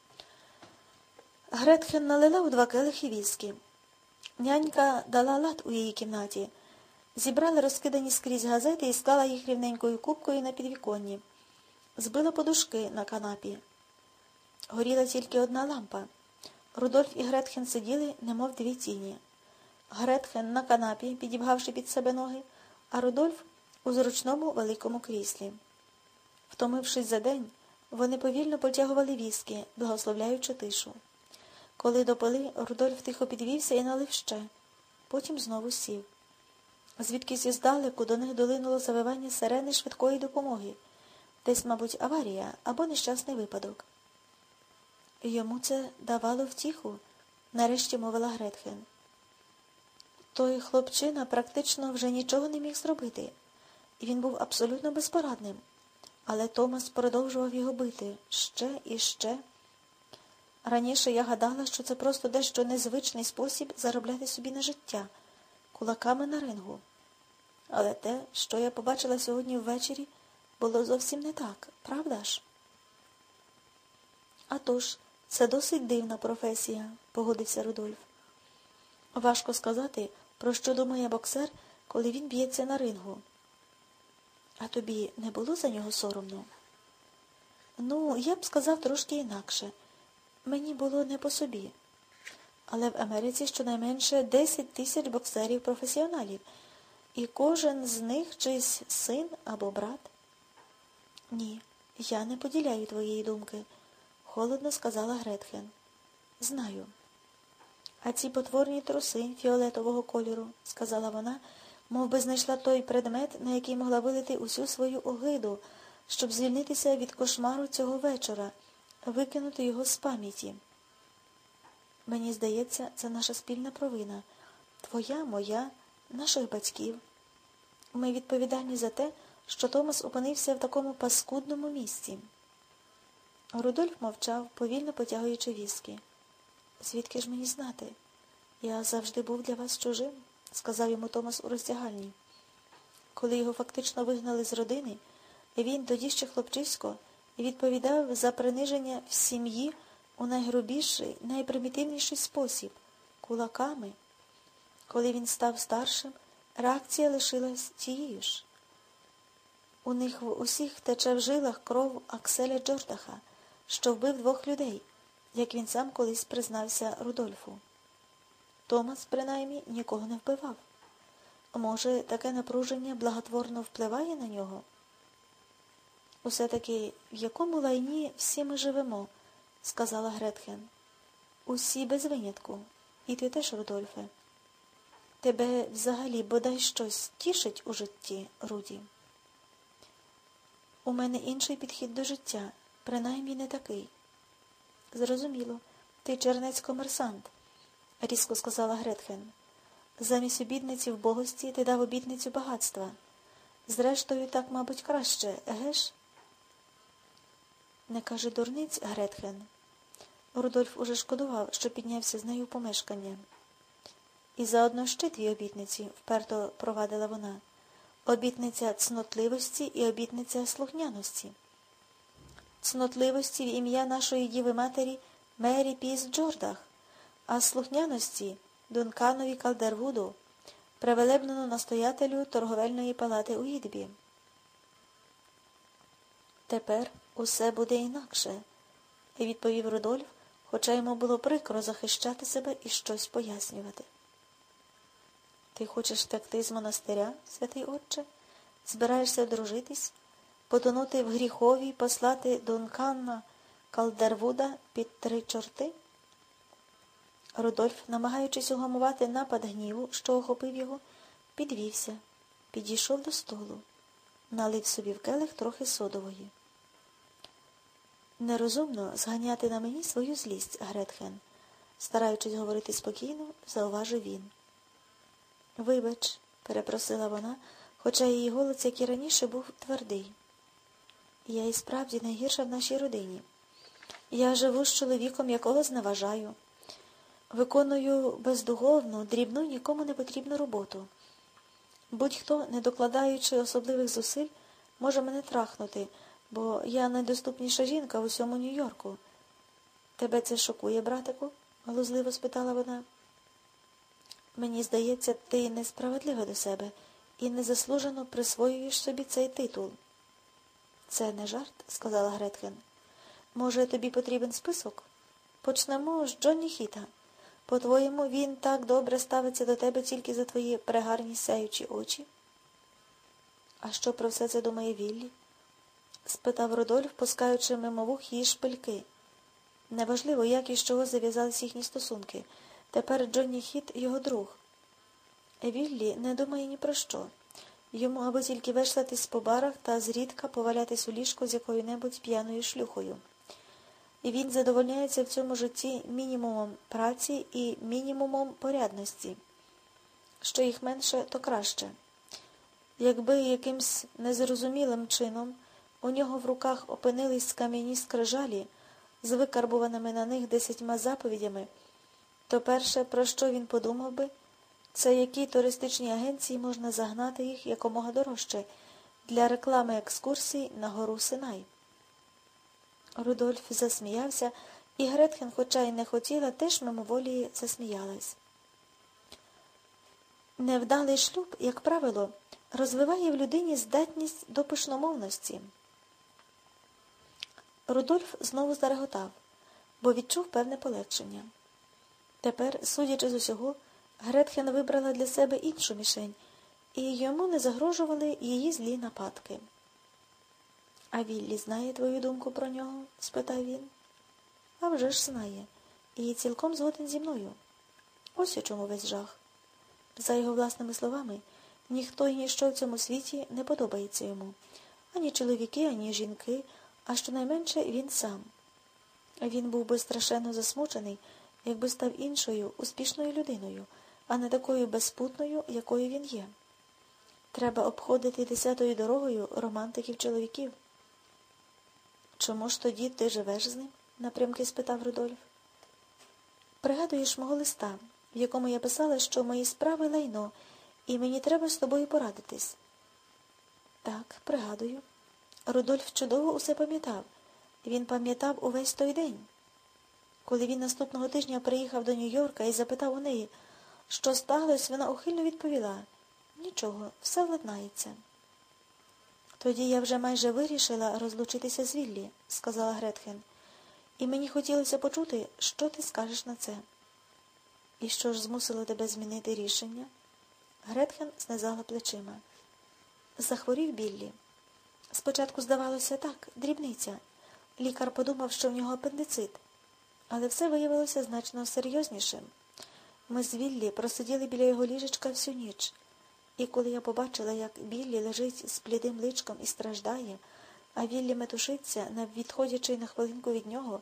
Гретхен налила у 2 келихи віскі. Нянька дала лад у її кімнаті, зібрала розкидані скрізь газети і склала їх рівненькою купкою на підвіконні. Збила подушки на канапі. Горіла тільки одна лампа. Рудольф і Гретхен сиділи, немов 2 тіні. Гретхен на канапі, підібгавши під себе ноги, а Рудольф у зручному великому кріслі. Втомившись за день, вони повільно потягували віскі, благословляючи тишу. Коли допили, Рудольф тихо підвівся і налив ще. Потім знову сів. Звідкись іздалеку до них долинуло завивання сирени швидкої допомоги. Десь, мабуть, аварія або нещасний випадок. Йому це давало втіху, нарешті мовила Гретхен. Той хлопчина практично вже нічого не міг зробити, і він був абсолютно безпорадним. Але Томас продовжував його бити ще і ще. Раніше я гадала, що це просто дещо незвичний спосіб заробляти собі на життя, кулаками на рингу. Але те, що я побачила сьогодні ввечері, було зовсім не так, правда ж? «А тож, це досить дивна професія», – погодився Рудольф. «Важко сказати, про що думає боксер, коли він б'ється на рингу. А тобі не було за нього соромно?» «Ну, я б сказав трошки інакше. Мені було не по собі. Але в Америці щонайменше 10 тисяч боксерів-професіоналів, і кожен з них чийсь син або брат». «Ні, я не поділяю твоєї думки», – холодно сказала Гретхен. «Знаю». «А ці потворні труси фіолетового кольору», – сказала вона, мов би знайшла той предмет, на який могла вилити усю свою огиду, щоб звільнитися від кошмару цього вечора, викинути його з пам'яті. «Мені здається, це наша спільна провина. Твоя, моя, наших батьків. Ми відповідальні за те, що Томас опинився в такому паскудному місці». Рудольф мовчав, повільно потягуючи віскі. «Звідки ж мені знати? Я завжди був для вас чужим», – сказав йому Томас у роздягальні. Коли його фактично вигнали з родини, він, тоді ще хлопчисько, відповідав за приниження в сім'ї у найгрубіший, найпримітивніший спосіб – кулаками. Коли він став старшим, реакція лишилась тією ж. У них в усіх тече в жилах кров Акселя Джордаха, що вбив 2 людей, як він сам колись признався Рудольфу. Томас, принаймні, нікого не вбивав. Може, таке напруження благотворно впливає на нього? «Усе-таки, в якому лайні всі ми живемо?» – сказала Гретхен. «Усі без винятку. І ти теж, Рудольфе. Тебе взагалі бодай щось тішить у житті, Руді?» «У мене інший підхід до життя, принаймні не такий». «Зрозуміло. Ти чернець-комерсант, різко сказала Гретхен. Замість обітниці вбогості ти дав обітницю багатства. Зрештою, так, мабуть, краще, еге ж? Не кажи дурниць, Гретхен. Рудольф уже шкодував, що піднявся з нею в помешкання. І заодно ще дві обітниці, вперто провадила вона. Обітниця цнотливості і обітниця слухняності. Цнотливості в ім'я нашої Діви-матері Мері Піс Джордах, а слухняності Дунканові Калдервуду, превелебному настоятелю торговельної палати у Гідбі. Тепер усе буде інакше, відповів Рудольф, хоча йому було прикро захищати себе і щось пояснювати. Ти хочеш втекти з монастиря, святий отче? Збираєшся одружитись? Потонути в гріхові, послати Дункана Калдервуда під 3 чорти? Рудольф, намагаючись угамувати напад гніву, що охопив його, підвівся, підійшов до столу, налив собі в келих трохи содової. Нерозумно зганяти на мені свою злість, Гретхен, стараючись говорити спокійно, зауважив він. Вибач, перепросила вона, хоча її голос, як і раніше, був твердий. Я і справді найгірша в нашій родині. Я живу з чоловіком, якого зневажаю. Виконую бездуговну, дрібну, нікому не потрібну роботу. Будь-хто, не докладаючи особливих зусиль, може мене трахнути, бо я найдоступніша жінка в усьому Нью-Йорку. Тебе це шокує, братику? Глузливо спитала вона. Мені здається, ти несправедлива до себе і незаслужено присвоюєш собі цей титул. Це не жарт, сказала Гретхен. Може, тобі потрібен список? Почнемо з Джонні Хіта. По-твоєму, він так добре ставиться до тебе тільки за твої прегарні сяючі очі? А що про все це думає Віллі? Спитав Рудольф, пускаючи мимо вух її шпильки. Неважливо, як і з чого зав'язались їхні стосунки. Тепер Джонні Хіт – його друг. Віллі не думає ні про що. Йому аби тільки вештатись по барах та зрідка повалятись у ліжку з якою-небудь п'яною шлюхою. І він задовольняється в цьому житті мінімумом праці і мінімумом порядності. Що їх менше, то краще. Якби якимсь незрозумілим чином у нього в руках опинились кам'яні скрижалі з викарбуваними на них 10 заповідями, то перше, про що він подумав би, це які туристичні агенції можна загнати їх якомога дорожче для реклами екскурсій на гору Синай. Рудольф засміявся, і Гретхен, хоча й не хотіла, теж мимоволі засміялась. Невдалий шлюб, як правило, розвиває в людині здатність до пишномовності. Рудольф знову зареготав, бо відчув певне полегшення. Тепер, судячи з усього, Гретхен вибрала для себе іншу мішень, і йому не загрожували її злі нападки. «А Віллі знає твою думку про нього?» – спитав він. «А вже ж знає, і цілком згоден зі мною. Ось у чому весь жах. За його власними словами, ніхто і ніщо в цьому світі не подобається йому. Ані чоловіки, ані жінки, а щонайменше він сам. Він був би страшенно засмучений, якби став іншою, успішною людиною, а не такою безпутною, якою він є. Треба обходити 10-ю дорогою романтиків-чоловіків». «Чому ж тоді ти живеш з ним?» – напрямки спитав Рудольф. «Пригадуєш мого листа, в якому я писала, що мої справи лайно, і мені треба з тобою порадитись?» «Так, пригадую». Рудольф чудово усе пам'ятав. Він пам'ятав увесь той день. Коли він наступного тижня приїхав до Нью-Йорка і запитав у неї, що сталося, вона ухильно відповіла: «Нічого, все владнається». «Тоді я вже майже вирішила розлучитися з Віллі», – сказала Гретхен. «І мені хотілося почути, що ти скажеш на це». «І що ж змусило тебе змінити рішення?» Гретхен знизала плечима. «Захворів Біллі. Спочатку здавалося так, дрібниця. Лікар подумав, що в нього апендицит. Але все виявилося значно серйознішим. Ми з Віллі просиділи біля його ліжечка всю ніч. І коли я побачила, як Біллі лежить з блідим личком і страждає, а Віллі метушиться, не відходячи на хвилинку від нього,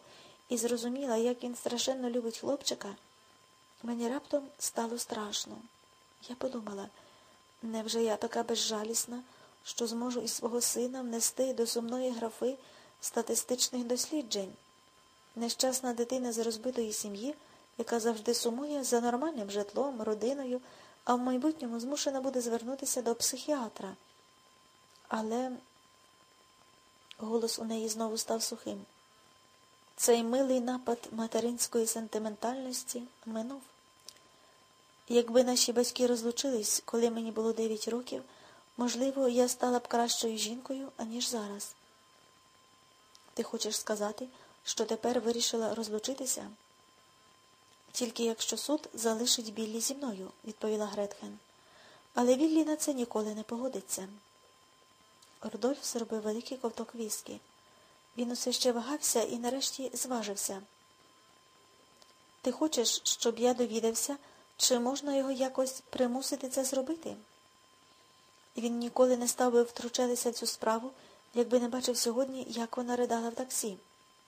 і зрозуміла, як він страшенно любить хлопчика, мені раптом стало страшно. Я подумала, невже я така безжалісна, що зможу із свого сина внести до сумної графи статистичних досліджень? Нещасна дитина з розбитої сім'ї, яка завжди сумує за нормальним житлом, родиною, а в майбутньому змушена буде звернутися до психіатра. Але голос у неї знову став сухим. Цей милий напад материнської сентиментальності минув. Якби наші батьки розлучились, коли мені було 9 років, можливо, я стала б кращою жінкою, аніж зараз. Ти хочеш сказати, що тепер вирішила розлучитися? Тільки якщо суд залишить Біллі зі мною, відповіла Гретхен. Але Віллі на це ніколи не погодиться. Рудольф зробив великий ковток віскі. Він усе ще вагався і нарешті зважився. Ти хочеш, щоб я довідався, чи можна його якось примусити це зробити? Він ніколи не став би втручатися в цю справу, якби не бачив сьогодні, як вона ридала в таксі.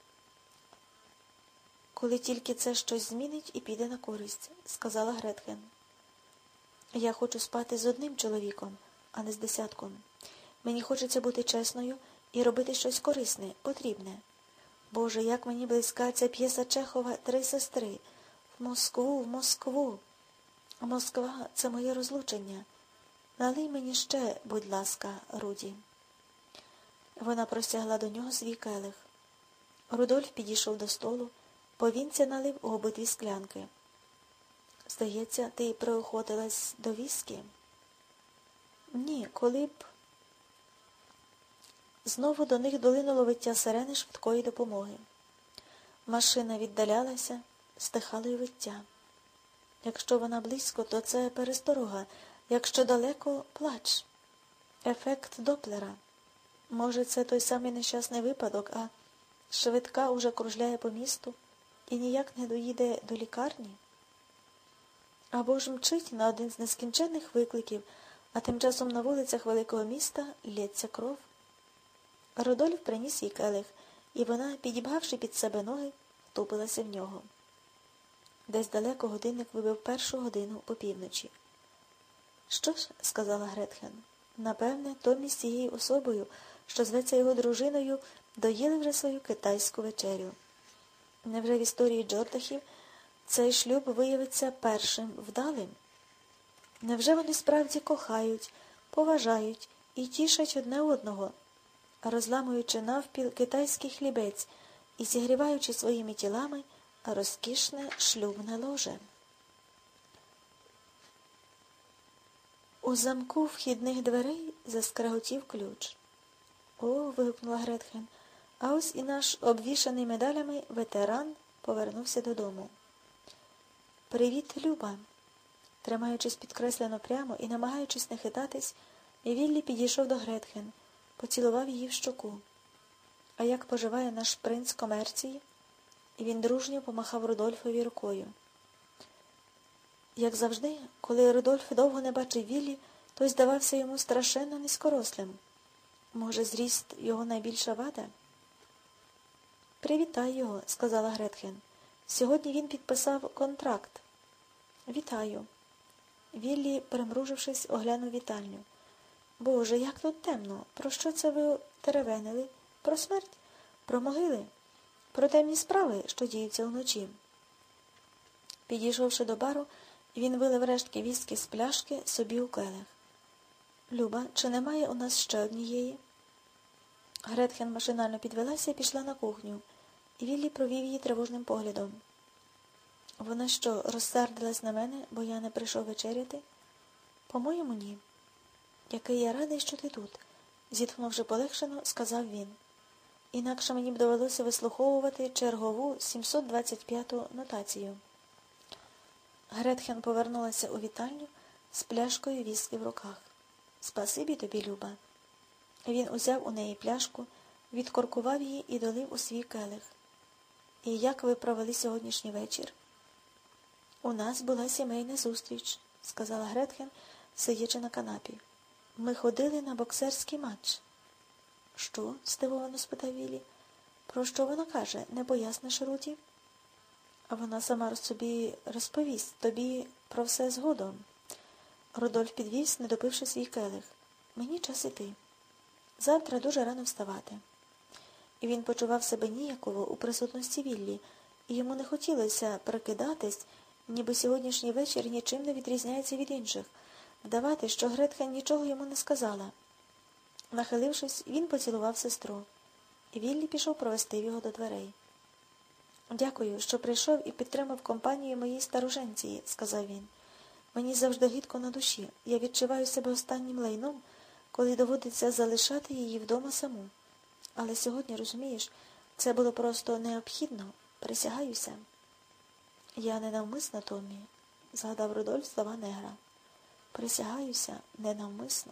Коли тільки це щось змінить і піде на користь, сказала Гретхен. Я хочу спати з одним чоловіком, а не з десятком. Мені хочеться бути чесною і робити щось корисне, потрібне. Боже, як мені близька ця п'єса Чехова «Три сестри». В Москву, в Москву. Москва – це моє розлучення. Налий мені ще, будь ласка, Руді. Вона простягла до нього свій келих. Рудольф підійшов до столу, повінця налив у обидві склянки. Здається, ти приохотилась до віскі? Ні, коли б... Знову до них долинуло виття сирени швидкої допомоги. Машина віддалялася, стихало й виття. Якщо вона близько, то це пересторога, якщо далеко – плач. Ефект Доплера. Може, це той самий нещасний випадок, а швидка уже кружляє по місту і ніяк не доїде до лікарні? Або ж мчить на один з нескінченних викликів, а тим часом на вулицях великого міста лється кров. Рудольф приніс їй келих, і вона, підібгавши під себе ноги, втупилася в нього. Десь далеко годинник вибив 1:00 по півночі. Що ж, сказала Гретхен, напевне, Томмі з цією особою, що зветься його дружиною, доїли вже свою китайську вечерю. Невже в історії Джордахів цей шлюб виявиться першим вдалим? Невже вони справді кохають, поважають і тішать одне одного, розламуючи навпіл китайський хлібець і зігріваючи своїми тілами розкішне шлюбне ложе? У замку вхідних дверей заскреготів ключ. «О!» – вигукнула Гретхен. А ось і наш обвішаний медалями ветеран повернувся додому. «Привіт, Люба!» Тримаючись підкреслено прямо і намагаючись не хитатись, Віллі підійшов до Гретхен, поцілував її в щоку. «А як поживає наш принц комерції?» І він дружньо помахав Рудольфові рукою. Як завжди, коли Рудольф довго не бачив Віллі, той здавався йому страшенно низькорослим. Може, зріст його найбільша вада? «Привітай його», – сказала Гретхен. «Сьогодні він підписав контракт». «Вітаю». Віллі, примружившись, оглянув вітальню. «Боже, як тут темно! Про що це ви теревенили? Про смерть? Про могили? Про темні справи, що діються вночі?» Підійшовши до бару, він вилив рештки віскі з пляшки собі у келих. «Люба, чи немає у нас ще однієї?» Гретхен машинально підвелася і пішла на кухню, і Віллі провів її тривожним поглядом. «Вона що, розсердилась на мене, бо я не прийшов вечеряти?» «По-моєму, ні». «Який я радий, що ти тут», – зітхнувши полегшено, сказав він. «Інакше мені б довелося вислуховувати чергову 725-ту нотацію». Гретхен повернулася у вітальню з пляшкою віскі в руках. «Спасибі тобі, Люба». Він узяв у неї пляшку, відкоркував її і долив у свій келих. «І як ви провели сьогоднішній вечір?» «У нас була сімейна зустріч», – сказала Гретхен, сидячи на канапі. «Ми ходили на боксерський матч». «Що?» – здивовано спитав Віллі. Про що вона каже, не поясниш, Руті? А вона сама собі розповість тобі про все згодом. Рудольф підвівся, не допивши свій келих. Мені час іти. Завтра дуже рано вставати. І він почував себе ніяково у присутності Віллі, і йому не хотілося прикидатись, ніби сьогоднішній вечір нічим не відрізняється від інших, вдавати, що Гретхен нічого йому не сказала. Нахилившись, він поцілував сестру. І Віллі пішов провести його до дверей. «Дякую, що прийшов і підтримав компанію моїй староженції», – сказав він. «Мені завжди гидко на душі. Я відчуваю себе останнім лайном, коли доводиться залишати її вдома саму. Але сьогодні, розумієш, це було просто необхідно. Присягаюся». «Я ненавмисно, Томмі», – згадав Рудольф слова негра. «Присягаюся ненавмисно».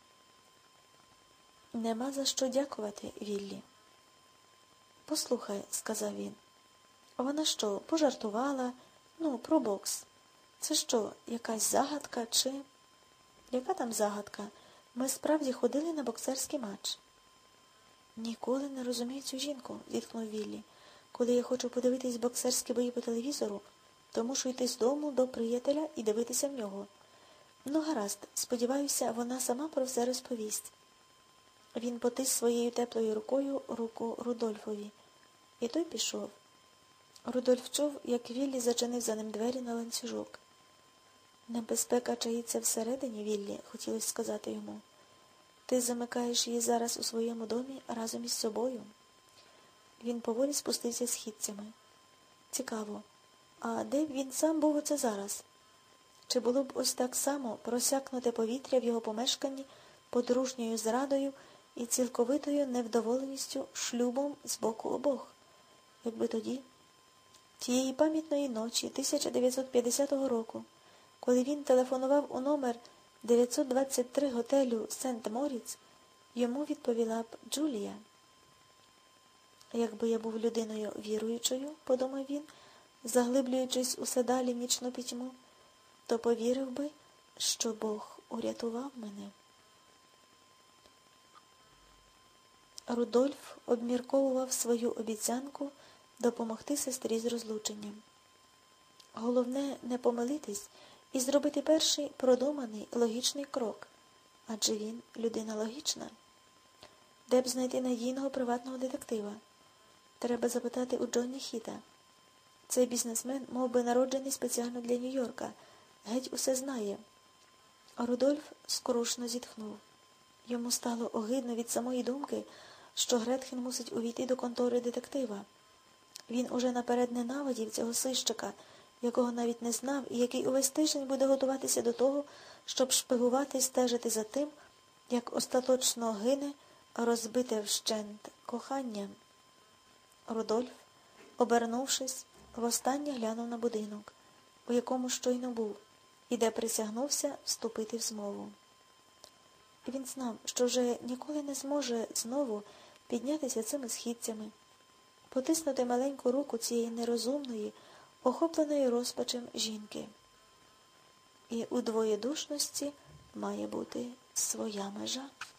«Нема за що дякувати, Віллі». «Послухай», – сказав він. «Вона що, пожартувала? Ну, про бокс. Це що, якась загадка чи...» «Яка там загадка? Ми справді ходили на боксерський матч». «Ніколи не розумію цю жінку», – зітхнув Віллі. «Коли я хочу подивитись боксерські бої по телевізору, то мушу йти з дому до приятеля і дивитися в нього. Ну, гаразд, сподіваюся, вона сама про все розповість». Він потис своєю теплою рукою руку Рудольфові. І той пішов. Рудольф чув, як Віллі зачинив за ним двері на ланцюжок. «Небезпека чаїться всередині, Віллі», – хотілося сказати йому. «Ти замикаєш її зараз у своєму домі разом із собою». Він поволі спустився східцями. Цікаво, а де б він сам був оце зараз? Чи було б ось так само просякнуте повітря в його помешканні подружньою зрадою і цілковитою невдоволеністю шлюбом з боку обох? Якби тоді, тієї пам'ятної ночі 1950 року, коли він телефонував у номер 923 готелю Сент-Моріц, йому відповіла б Джулія. «Якби я був людиною віруючою, – подумав він, заглиблюючись усе далі в нічну пітьму, – то повірив би, що Бог урятував мене». Рудольф обмірковував свою обіцянку допомогти сестрі з розлученням. Головне не помилитись і зробити перший продуманий логічний крок, адже він людина логічна. Де б знайти надійного приватного детектива? Треба запитати у Джонні Хіта. Цей бізнесмен мов би народжений спеціально для Нью-Йорка, геть усе знає. Рудольф скрушно зітхнув. Йому стало огидно від самої думки, що Гретхен мусить увійти до контори детектива. Він уже наперед ненавидів цього сищика, якого навіть не знав, і який увесь тиждень буде готуватися до того, щоб шпигувати і стежити за тим, як остаточно гине розбите вщент кохання. Рудольф, обернувшись, востаннє глянув на будинок, у якому щойно був, і де присягнувся вступити в змову. Він знав, що вже ніколи не зможе знову піднятися цими східцями, потиснути маленьку руку цієї нерозумної, охопленої розпачем жінки. І у двоєдушності має бути своя межа.